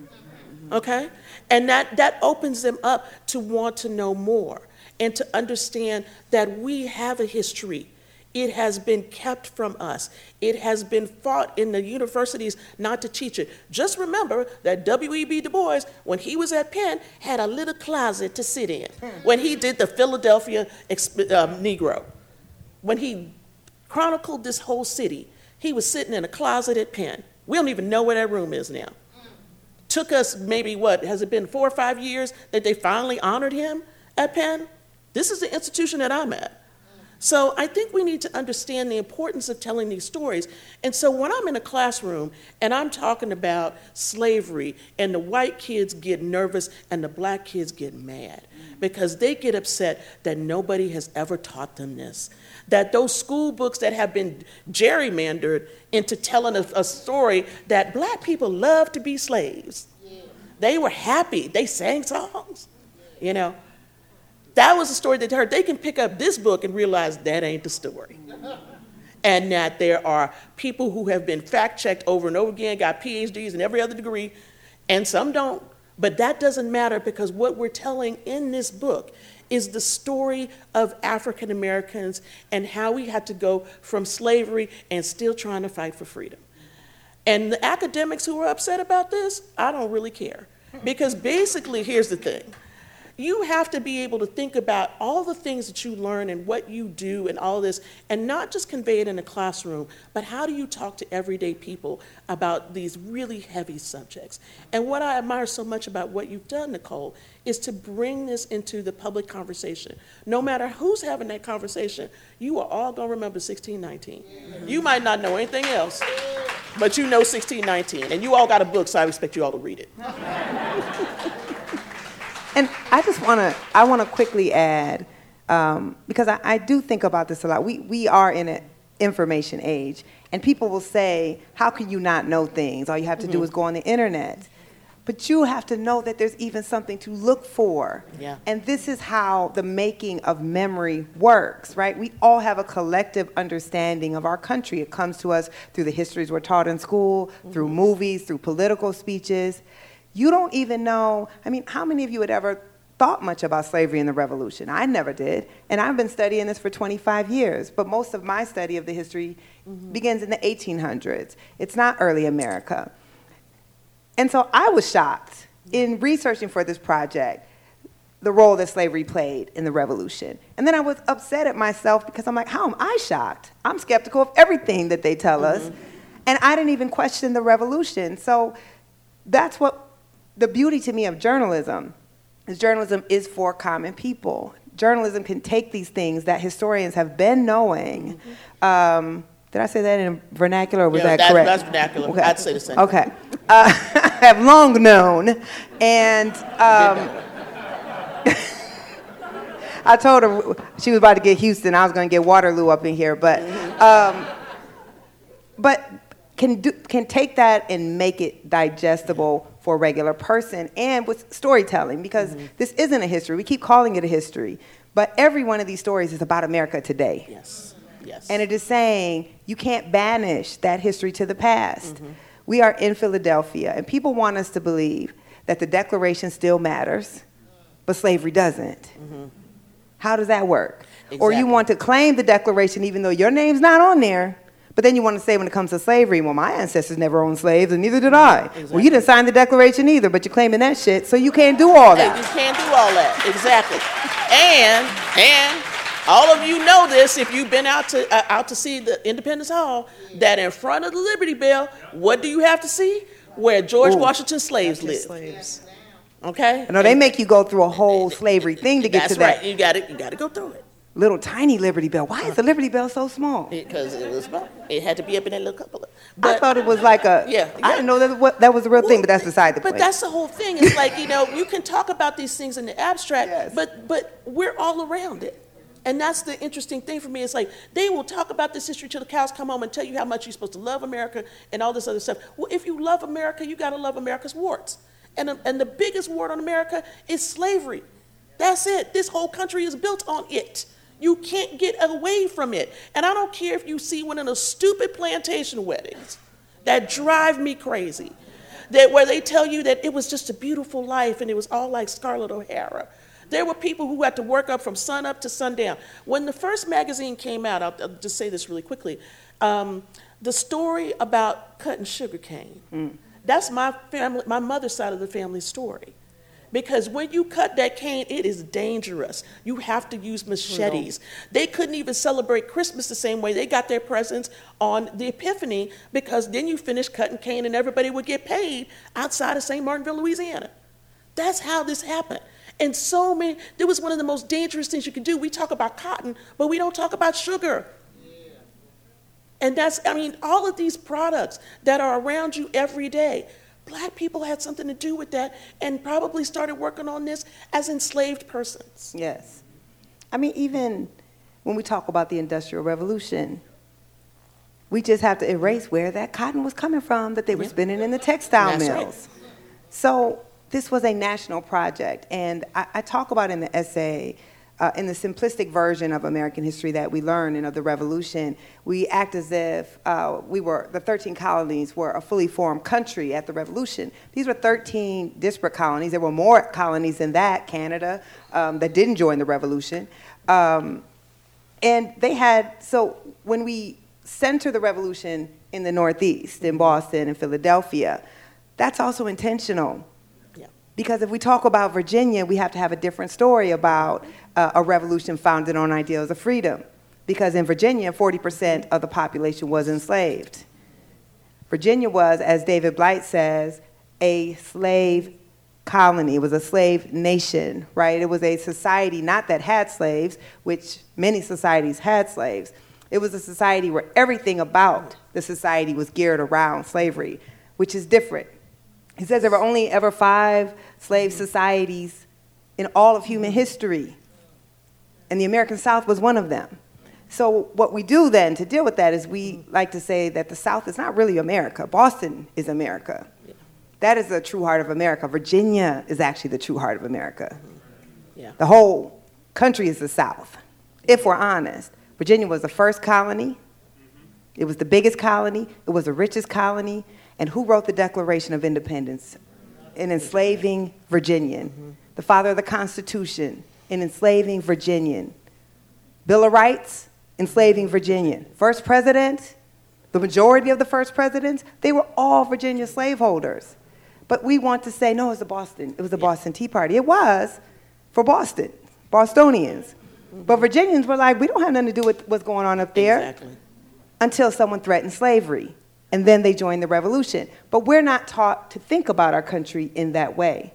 okay? And that, that opens them up to want to know more and to understand that we have a history. It has been kept from us. It has been fought in the universities not to teach it. Just remember that W E B Du Bois, when he was at Penn, had a little closet to sit in when he did the Philadelphia um, Negro. When he chronicled this whole city, he was sitting in a closet at Penn. We don't even know where that room is now. Took us maybe, what, has it been four or five years that they finally honored him at Penn? This is the institution that I'm at. So I think we need to understand the importance of telling these stories. And so when I'm in a classroom and I'm talking about slavery and the white kids get nervous and the black kids get mad because they get upset that nobody has ever taught them this. That those school books that have been gerrymandered into telling a, a story that black people love to be slaves. Yeah. They were happy. They sang songs, you know. That was the story they heard. They can pick up this book and realize that ain't the story. And that there are people who have been fact-checked over and over again, got P H Ds and every other degree, and some don't. But that doesn't matter because what we're telling in this book is the story of African Americans and how we had to go from slavery and still trying to fight for freedom. And the academics who are upset about this, I don't really care. Because basically, here's the thing. You have to be able to think about all the things that you learn and what you do and all this, and not just convey it in a classroom, but how do you talk to everyday people about these really heavy subjects? And what I admire so much about what you've done, Nicole, is to bring this into the public conversation. No matter who's having that conversation, you are all gonna remember sixteen nineteen. You might not know anything else, but you know sixteen nineteen, and you all got a book, so I expect you all to read it. And I just want to, I want to quickly add, um, because I, I do think about this a lot. We, we are in an information age, and people will say, how can you not know things? All you have to mm-hmm. do is go on the internet. But you have to know that there's even something to look for. Yeah. And this is how the making of memory works, right? We all have a collective understanding of our country. It comes to us through the histories we're taught in school, mm-hmm. through movies, through political speeches. You don't even know, I mean, how many of you had ever thought much about slavery and the revolution? I never did. And I've been studying this for twenty-five years, but most of my study of the history mm-hmm. begins in the eighteen hundreds. It's not early America. And so I was shocked in researching for this project the role that slavery played in the revolution. And then I was upset at myself because I'm like, how am I shocked? I'm skeptical of everything that they tell mm-hmm. us. And I didn't even question the revolution. So that's what the beauty to me of journalism is journalism is for common people. Journalism can take these things that historians have been knowing. Mm-hmm. Um, did I say that in vernacular or was yeah, that, that correct? That's vernacular. Okay. I'd say the same. Okay. Uh, I have long known, and um, I told her she was about to get Houston. I was going to get Waterloo up in here, but um, but can do, can take that and make it digestible for a regular person, and with storytelling, because mm-hmm. this isn't a history. We keep calling it a history, but every one of these stories is about America today. Yes, yes. And it is saying you can't banish that history to the past. Mm-hmm. We are in Philadelphia, and people want us to believe that the Declaration still matters, but slavery doesn't. Mm-hmm. How does that work? Exactly. Or you want to claim the Declaration even though your name's not on there, but then you want to say when it comes to slavery, well, my ancestors never owned slaves, and neither did I. Exactly. Well, you didn't sign the Declaration either, but you're claiming that shit, so you can't do all that. You can't do all that, exactly. And, and all of you know this, if you've been out to uh, out to see the Independence Hall, that in front of the Liberty Bell, what do you have to see? Where George Ooh, Washington's slaves lived. Slaves. Okay? No, they make you go through a whole slavery thing to get That's to that. That's right. You got to you got to go through it. Little tiny Liberty Bell. Why is the Liberty Bell so small? Because it was small. It had to be up in that little cupola. But, I thought it was like a. Yeah. yeah. I didn't know that, what, that was the real well, thing, but that's beside the but point. But that's the whole thing. It's like, you know, you can talk about these things in the abstract, yes. but but we're all around it. And that's the interesting thing for me. It's like they will talk about this history till the cows come home and tell you how much you're supposed to love America and all this other stuff. Well, if you love America, you got to love America's warts. And, and the biggest wart on America is slavery. That's it. This whole country is built on it. You can't get away from it. And I don't care if you see one of those stupid plantation weddings that drive me crazy, that where they tell you that it was just a beautiful life and it was all like Scarlett O'Hara. There were people who had to work up from sun up to sundown. When the first magazine came out, I'll, I'll just say this really quickly, um, the story about cutting sugarcane, mm. that's my family, my mother's side of the family story. Because when you cut that cane, it is dangerous. You have to use machetes. They couldn't even celebrate Christmas the same way. They got their presents on the Epiphany because then you finish cutting cane and everybody would get paid outside of Saint Martinville, Louisiana. That's how this happened. And so many, it was one of the most dangerous things you can do. We talk about cotton, but we don't talk about sugar. Yeah. And that's, I mean, all of these products that are around you every day, Black people had something to do with that and probably started working on this as enslaved persons. Yes. I mean, even when we talk about the Industrial Revolution, we just have to erase where that cotton was coming from that they were yeah. spinning in the textile That's mills. Right. So this was a national project, and I, I talk about in the essay, uh, in the simplistic version of American history that we learn and of the Revolution, we act as if uh, we were, the thirteen colonies were a fully formed country at the Revolution. These were thirteen disparate colonies. There were more colonies than that, Canada, um, that didn't join the Revolution. Um, and they had, so when we center the Revolution in the Northeast, in Boston and Philadelphia, that's also intentional. Because if we talk about Virginia, we have to have a different story about uh, a revolution founded on ideals of freedom. Because in Virginia, forty percent of the population was enslaved. Virginia was, as David Blight says, a slave colony. It was a slave nation, right? It was a society not that had slaves, which many societies had slaves. It was a society where everything about the society was geared around slavery, which is different. He says there were only ever five slave societies in all of human history, and the American South was one of them. So what we do then to deal with that is we like to say that the South is not really America. Boston is America. Yeah. That is the true heart of America. Virginia is actually the true heart of America. Yeah. The whole country is the South, if we're honest. Virginia was the first colony. It was the biggest colony. It was the richest colony. And who wrote the Declaration of Independence? An enslaving Virginian. Mm-hmm. The father of the Constitution, an enslaving Virginian. Bill of Rights, enslaving Virginian. First president, the majority of the first presidents, they were all Virginia slaveholders. But we want to say, no, it was the Boston. It was the yeah. Boston Tea Party. It was for Boston, Bostonians. Mm-hmm. But Virginians were like, we don't have nothing to do with what's going on up there. Exactly. Until someone threatened slavery. And then they joined the revolution. But we're not taught to think about our country in that way.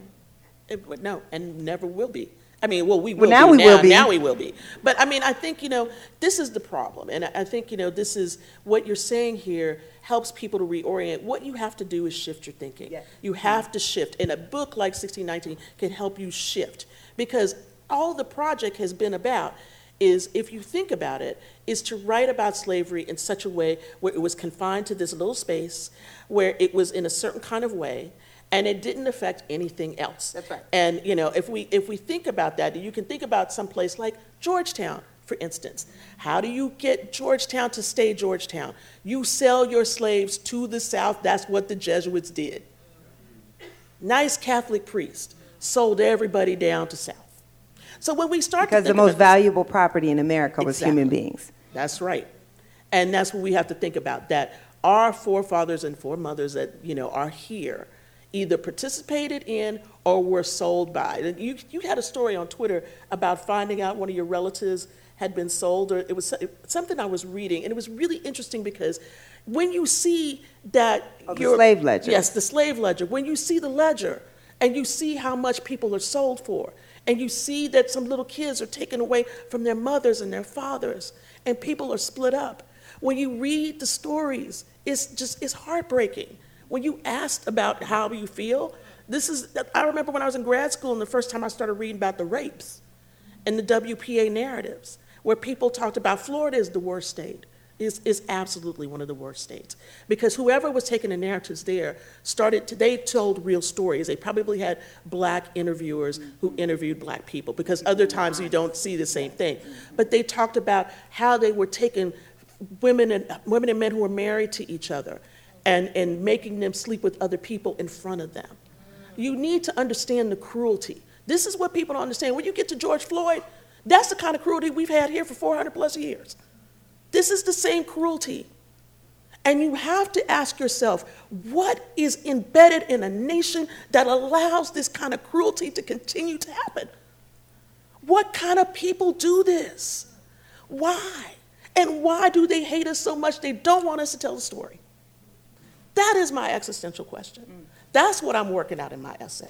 It, no, and never will be. I mean, well, we will well, now be. We now, will be. Now we will be. But I mean, I think, you know, this is the problem. And I think, you know, this is what you're saying here helps people to reorient. What you have to do is shift your thinking. Yes. You have to shift. And a book like sixteen nineteen can help you shift. Because all the project has been about is, if you think about it, is to write about slavery in such a way where it was confined to this little space, where it was in a certain kind of way, and it didn't affect anything else. That's right. And you know, if we if we think about that, you can think about some place like Georgetown, for instance. How do you get Georgetown to stay Georgetown? You sell your slaves to the South. That's what the Jesuits did. Nice Catholic priest sold everybody down to South. So when we start Because to the think most about this- valuable property in America was Exactly. human beings. That's right. And that's what we have to think about, that our forefathers and foremothers that, you know, are here either participated in or were sold by. And You, you had a story on Twitter about finding out one of your relatives had been sold, or it was something I was reading, and it was really interesting because when you see that... Oh, the your- slave ledger. Yes, the slave ledger. When you see the ledger and you see how much people are sold for, and you see that some little kids are taken away from their mothers and their fathers, and people are split up. When you read the stories, it's just, it's heartbreaking. When you asked about how you feel, this is, I remember when I was in grad school and the first time I started reading about the rapes and the W P A narratives, where people talked about Florida is the worst state. Is, is absolutely one of the worst states. Because whoever was taking the narratives there started to, they told real stories. They probably had black interviewers who interviewed black people, because other times you don't see the same thing. But they talked about how they were taking women and, women and men who were married to each other and, and making them sleep with other people in front of them. You need to understand the cruelty. This is what people don't understand. When you get to George Floyd, that's the kind of cruelty we've had here for four hundred plus years. This is the same cruelty. And you have to ask yourself, what is embedded in a nation that allows this kind of cruelty to continue to happen? What kind of people do this? Why? And why do they hate us so much they don't want us to tell the story? That is my existential question. That's what I'm working out in my essay.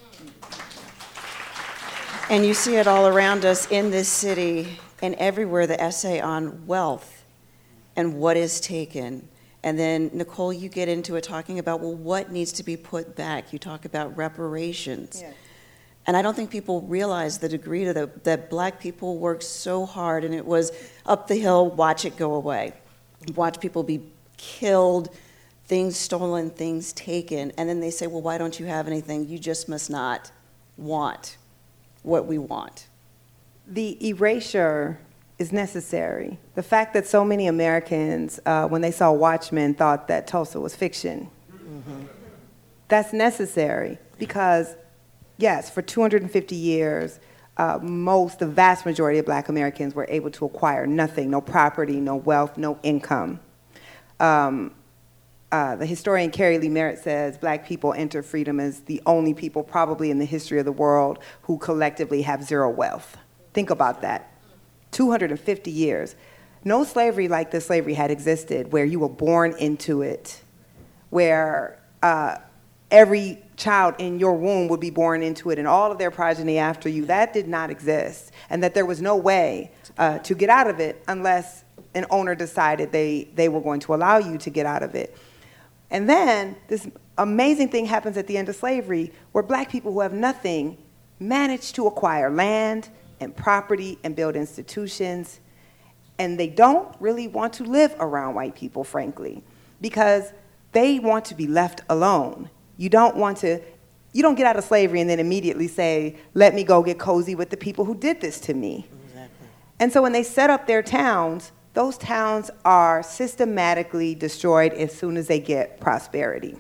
And you see it all around us in this city and everywhere, the essay on wealth and what is taken. And then, Nicole, you get into it talking about, well, what needs to be put back? You talk about reparations. Yes. And I don't think people realize the degree to the, that black people worked so hard, and it was up the hill, watch it go away. Watch people be killed, things stolen, things taken. And then they say, well, why don't you have anything? You just must not want what we want. The erasure is necessary. The fact that so many Americans, uh, when they saw Watchmen, thought that Tulsa was fiction, mm-hmm. that's necessary because, yes, for two hundred fifty years, uh, most, the vast majority of black Americans were able to acquire nothing, no property, no wealth, no income. Um, Uh, the historian Carrie Lee Merritt says black people enter freedom as the only people probably in the history of the world who collectively have zero wealth. Think about that. two hundred fifty years. No slavery like this slavery had existed, where you were born into it, where uh, every child in your womb would be born into it and all of their progeny after you. That did not exist. And that there was no way uh, to get out of it unless an owner decided they, they were going to allow you to get out of it. And then this amazing thing happens at the end of slavery where black people who have nothing manage to acquire land and property and build institutions. And they don't really want to live around white people, frankly, because they want to be left alone. You don't want to, you don't get out of slavery and then immediately say, let me go get cozy with the people who did this to me. Exactly. And so when they set up their towns, those towns are systematically destroyed as soon as they get prosperity.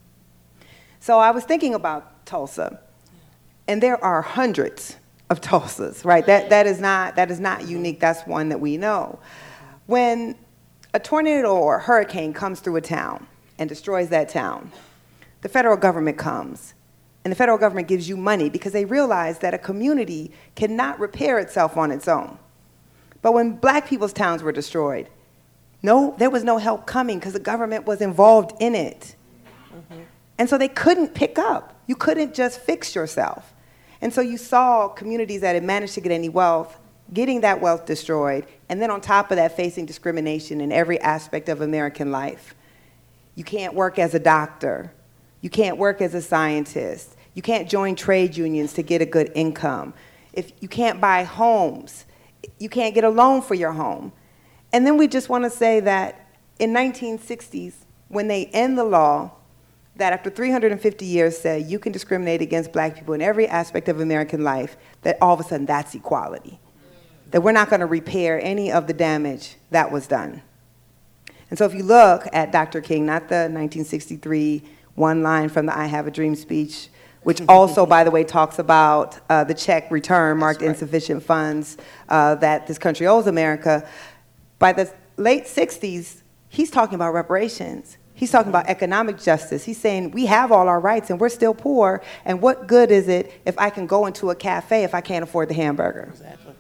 So I was thinking about Tulsa, and there are hundreds of Tulsas, right? That, that, is not, that is not unique. That's one that we know. When a tornado or a hurricane comes through a town and destroys that town, the federal government comes, and the federal government gives you money because they realize that a community cannot repair itself on its own. But when black people's towns were destroyed, no, there was no help coming because the government was involved in it. Mm-hmm. And so they couldn't pick up. You couldn't just fix yourself. And so you saw communities that had managed to get any wealth, getting that wealth destroyed, and then on top of that, facing discrimination in every aspect of American life. You can't work as a doctor. You can't work as a scientist. You can't join trade unions to get a good income. if you can't buy homes, you can't get a loan for your home. And then we just want to say that in nineteen sixties, when they end the law, that after three hundred fifty years said you can discriminate against black people in every aspect of American life, that all of a sudden that's equality. That we're not going to repair any of the damage that was done. And so if you look at Doctor King, not the nineteen sixty-three one line from the I Have a Dream speech, which also, by the way, talks about uh, the check return marked right. insufficient funds uh, that this country owes America. By the late sixties, he's talking about reparations. He's talking about economic justice. He's saying we have all our rights and we're still poor, and what good is it if I can go into a cafe if I can't afford the hamburger? Exactly.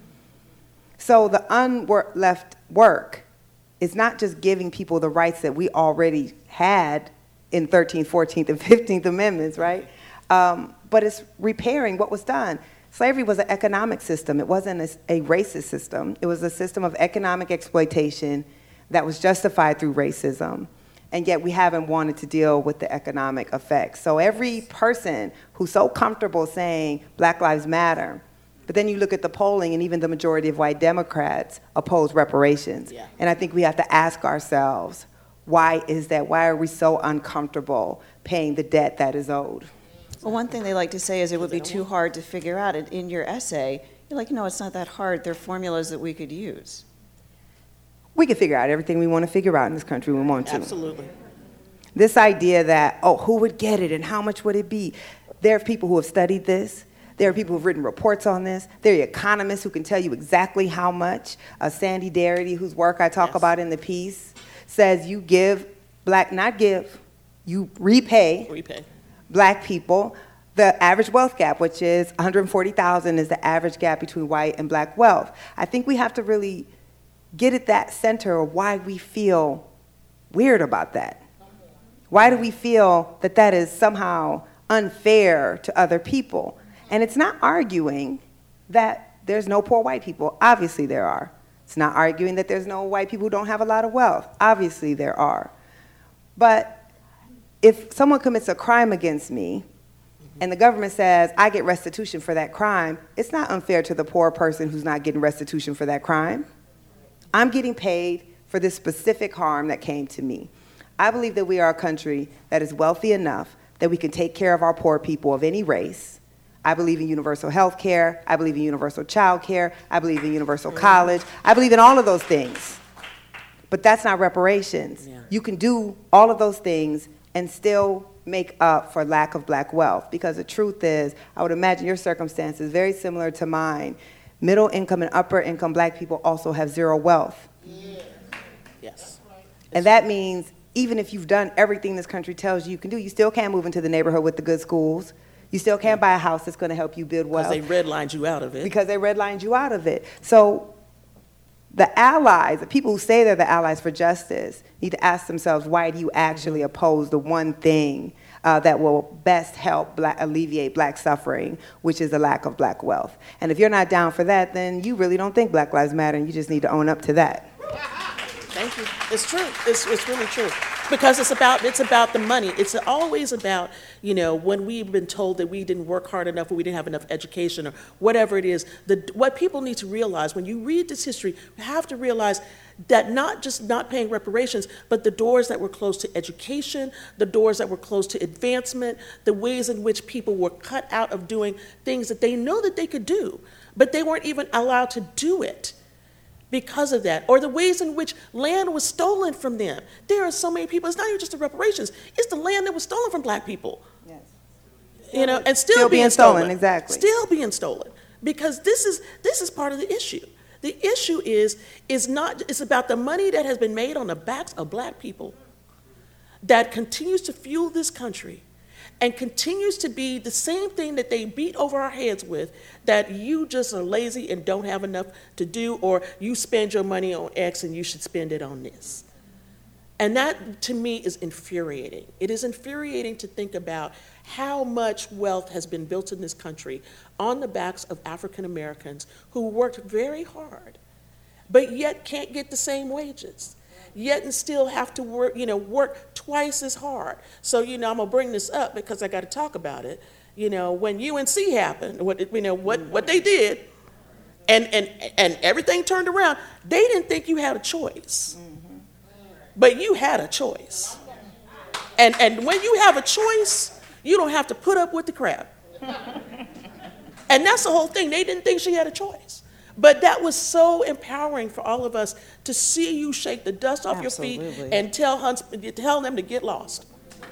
So the unleft work is not just giving people the rights that we already had in thirteenth, fourteenth, and fifteenth Amendments, right? Um, but it's repairing what was done. Slavery was an economic system. It wasn't a, a racist system. It was a system of economic exploitation that was justified through racism. And yet we haven't wanted to deal with the economic effects. So every person who's so comfortable saying Black Lives Matter, but then you look at the polling and even the majority of white Democrats oppose reparations. Yeah. And I think we have to ask ourselves, why is that? Why are we so uncomfortable paying the debt that is owed? Well, one thing they like to say is it would be too hard to figure out. And in your essay, you're like, no, it's not that hard. There are formulas that we could use. We can figure out everything we want to figure out in this country we want to. Absolutely. This idea that, oh, who would get it and how much would it be? There are people who have studied this. There are people who have written reports on this. There are economists who can tell you exactly how much. Uh, Sandy Darity, whose work I talk yes. about in the piece, says you give black, not give, you repay, repay. black people the average wealth gap, which is one hundred forty thousand is the average gap between white and black wealth. I think we have to really get at that center of why we feel weird about that. Why do we feel that that is somehow unfair to other people? And it's not arguing that there's no poor white people. Obviously there are. It's not arguing that there's no white people who don't have a lot of wealth. Obviously there are. But if someone commits a crime against me and the government says I get restitution for that crime, it's not unfair to the poor person who's not getting restitution for that crime. I'm getting paid for this specific harm that came to me. I believe that we are a country that is wealthy enough that we can take care of our poor people of any race. I believe in universal health care. I believe in universal child care. I believe in universal college. I believe in all of those things. But that's not reparations. Yeah. You can do all of those things and still make up for lack of black wealth. Because the truth is, I would imagine your circumstance is very similar to mine. Middle income and upper income black people also have zero wealth. Yeah. Yes. And that means even if you've done everything this country tells you you can do, you still can't move into the neighborhood with the good schools. You still can't buy a house that's going to help you build wealth. Because they redlined you out of it. Because they redlined you out of it. So the allies, the people who say they're the allies for justice, need to ask themselves, why do you actually oppose the one thing Uh, that will best help black, alleviate black suffering, which is the lack of black wealth? And if you're not down for that, then you really don't think Black Lives Matter, and you just need to own up to that. Thank you. It's true. It's, it's really true. Because it's about, it's about the money. It's always about, you know, when we've been told that we didn't work hard enough or we didn't have enough education or whatever it is. The, what people need to realize, when you read this history, you have to realize that not just not paying reparations, but the doors that were closed to education, the doors that were closed to advancement, the ways in which people were cut out of doing things that they know that they could do, but they weren't even allowed to do it because of that, or the ways in which land was stolen from them. There are so many people, it's not even just the reparations, it's the land that was stolen from black people. Yes. You know, and still, still being, being stolen, stolen, exactly. Still being stolen, because this is this is part of the issue. The issue is, is not, it's about the money that has been made on the backs of black people that continues to fuel this country and continues to be the same thing that they beat over our heads with, that you just are lazy and don't have enough to do, or you spend your money on X and you should spend it on this. And that, to me, is infuriating. It is infuriating to think about how much wealth has been built in this country on the backs of African Americans who worked very hard, but yet can't get the same wages, yet and still have to work, you know, work twice as hard. So, you know, I'm gonna bring this up because I gotta talk about it. you know, when U N C happened, what, you know, what, what they did, and, and, and everything turned around, they didn't think you had a choice. Mm-hmm. But you had a choice. And, and when you have a choice, you don't have to put up with the crap. And that's the whole thing. They didn't think she had a choice. But that was so empowering for all of us to see you shake the dust off Absolutely. your feet and tell, Hunts, tell them to get lost.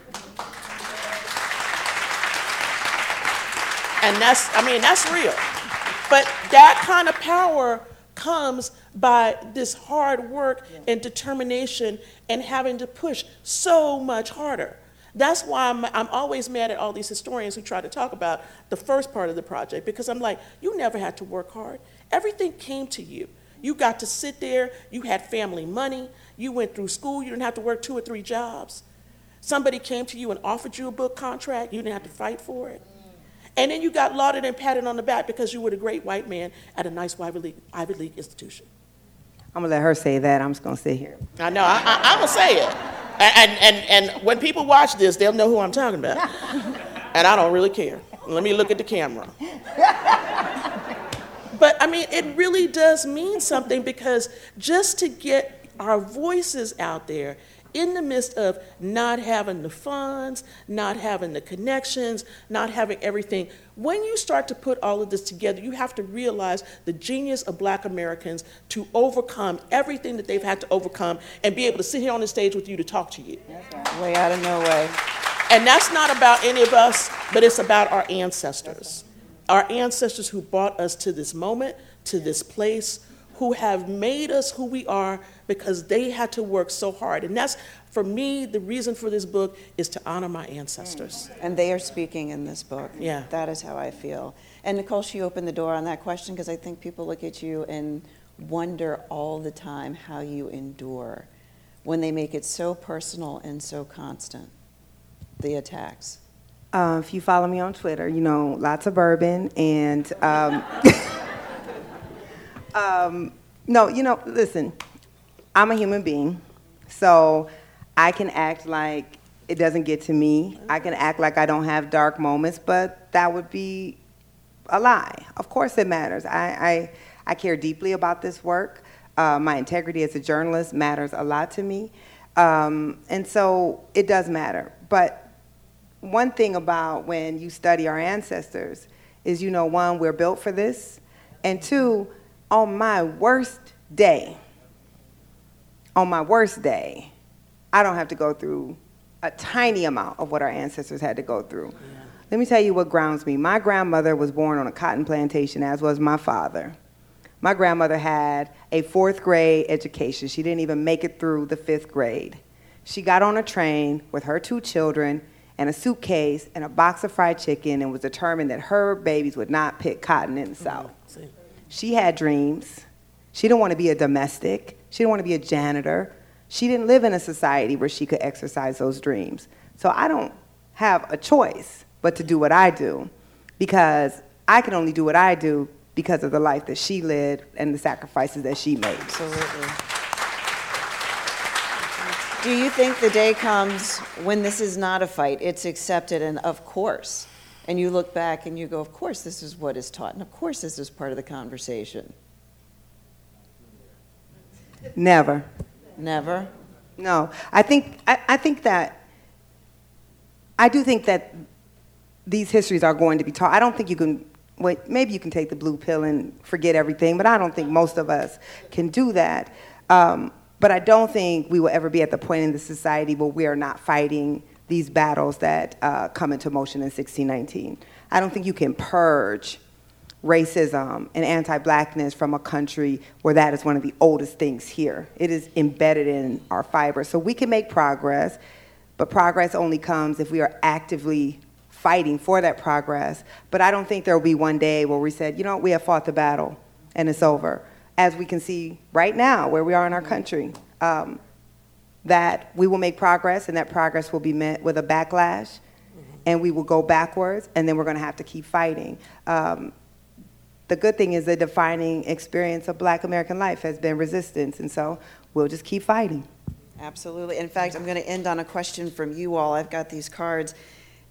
And that's, I mean, that's real. But that kind of power comes by this hard work and determination and having to push so much harder. That's why I'm, I'm always mad at all these historians who try to talk about the first part of the project, because I'm like, you never had to work hard. Everything came to you. You got to sit there, you had family money, you went through school, you didn't have to work two or three jobs. Somebody came to you and offered you a book contract, you didn't have to fight for it. And then you got lauded and patted on the back because you were the great white man at a nice Ivy League, Ivy League institution. I'm gonna let her say that. I'm just gonna sit here. I know, I, I, I'm gonna say it. And, and, and when people watch this, they'll know who I'm talking about. And I don't really care. Let me look at the camera. But I mean, it really does mean something, because just to get our voices out there in the midst of not having the funds, not having the connections, not having everything, when you start to put all of this together, you have to realize the genius of Black Americans to overcome everything that they've had to overcome and be able to sit here on the stage with you to talk to you. Way out of no way. And that's not about any of us, but it's about our ancestors. Our ancestors who brought us to this moment, to this place, who have made us who we are because they had to work so hard. And that's, for me, the reason for this book is to honor my ancestors. And they are speaking in this book. Yeah. That is how I feel. And Nicole, she opened the door on that question, because I think people look at you and wonder all the time how you endure when they make it so personal and so constant, the attacks. Uh, if you follow me on Twitter, you know, lots of bourbon and, um, um, no, you know, listen, I'm a human being, so I can act like it doesn't get to me. I can act like I don't have dark moments, but that would be a lie. Of course it matters. I, I, I care deeply about this work. Uh, my integrity as a journalist matters a lot to me. Um, and so it does matter. But one thing about when you study our ancestors is, you know, one, we're built for this, and two, on my worst day, on my worst day, I don't have to go through a tiny amount of what our ancestors had to go through. Yeah. Let me tell you what grounds me. My grandmother was born on a cotton plantation, as was my father. My grandmother had a fourth grade education. She didn't even make it through the fifth grade. She got on a train with her two children and a suitcase and a box of fried chicken and was determined that her babies would not pick cotton in the South. Mm-hmm. She had dreams. She didn't want to be a domestic. She didn't want to be a janitor. She didn't live in a society where she could exercise those dreams. So I don't have a choice but to do what I do, because I can only do what I do because of the life that she lived and the sacrifices that she made. Absolutely. Do you think the day comes when this is not a fight, it's accepted, and of course, and you look back and you go, of course this is what is taught, and of course this is part of the conversation? Never. Never? No. I think, I, I think that, I do think that these histories are going to be taught. I don't think you can, well, maybe you can take the blue pill and forget everything, but I don't think most of us can do that. Um, But I don't think we will ever be at the point in the society where we are not fighting these battles that uh, come into motion in sixteen nineteen. I don't think you can purge racism and anti-blackness from a country where that is one of the oldest things here. It is embedded in our fiber. So we can make progress, but progress only comes if we are actively fighting for that progress. But I don't think there will be one day where we said, you know, we have fought the battle and it's over. As we can see right now, where we are in our country, um, that we will make progress, and that progress will be met with a backlash, mm-hmm. and we will go backwards, and then we're going to have to keep fighting. Um, the good thing is the defining experience of Black American life has been resistance, and so we'll just keep fighting. Absolutely. In fact, I'm going to end on a question from you all. I've got these cards,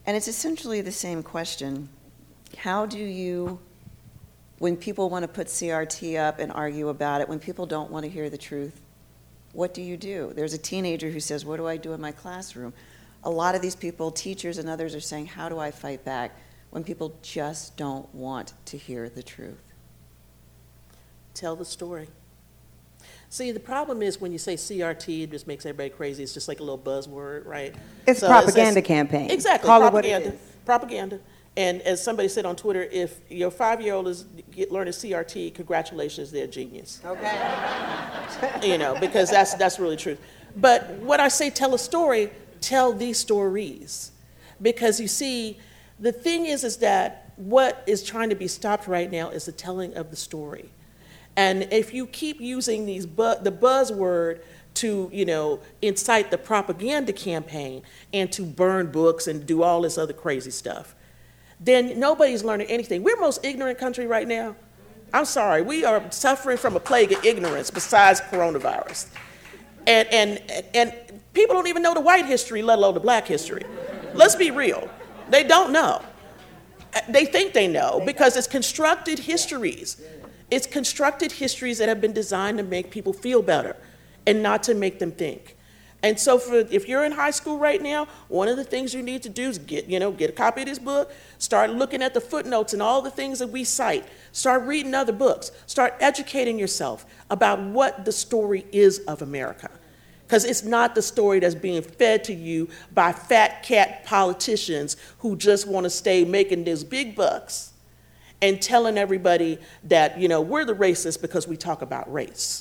And it's essentially the same question. How do you, when people want to put C R T up and argue about it, when people don't want to hear the truth, what do you do? There's a teenager who says, what do I do in my classroom? A lot of these people, teachers and others, are saying, how do I fight back when people just don't want to hear the truth? Tell the story. See, the problem is when you say C R T, it just makes everybody crazy. It's just like a little buzzword, right? It's So propaganda it's- campaign. Exactly, Call it what it propaganda. is. Propaganda. And as somebody said on Twitter, if your five-year-old is get, learning C R T, congratulations, they're a genius. Okay. You know, because that's that's really true. But when I say tell a story, tell these stories, because you see, the thing is, is that what is trying to be stopped right now is the telling of the story. And if you keep using these bu- the buzzword to, you know, incite the propaganda campaign and to burn books and do all this other crazy stuff, then nobody's learning anything. We're the most ignorant country right now. I'm sorry, we are suffering from a plague of ignorance besides coronavirus. And, and, and people don't even know the white history, let alone the black history. Let's be real. They don't know. They think they know because it's constructed histories. It's constructed histories that have been designed to make people feel better and not to make them think. And so for, if you're in high school right now, one of the things you need to do is get, you know, get a copy of this book, start looking at the footnotes and all the things that we cite, start reading other books, start educating yourself about what the story is of America. Because it's not the story that's being fed to you by fat cat politicians who just want to stay making these big bucks and telling everybody that, you know, we're the racists because we talk about race.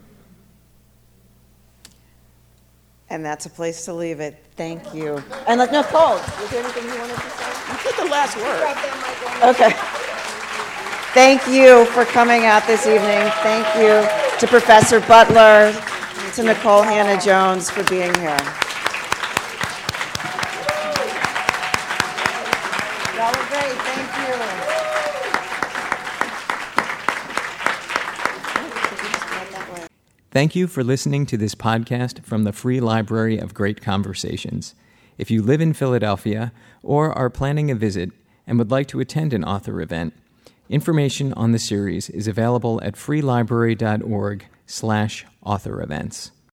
And that's a place to leave it. Thank you. And like, Nicole, was there anything you wanted to say? You put the last word. Okay. Thank you for coming out this evening. Thank you to Professor Butler, to Nicole Hannah-Jones for being here. Y'all were great. Thank you. Thank you for listening to this podcast from the Free Library of Great Conversations. If you live in Philadelphia or are planning a visit and would like to attend an author event, information on the series is available at freelibrary dot org slash author events.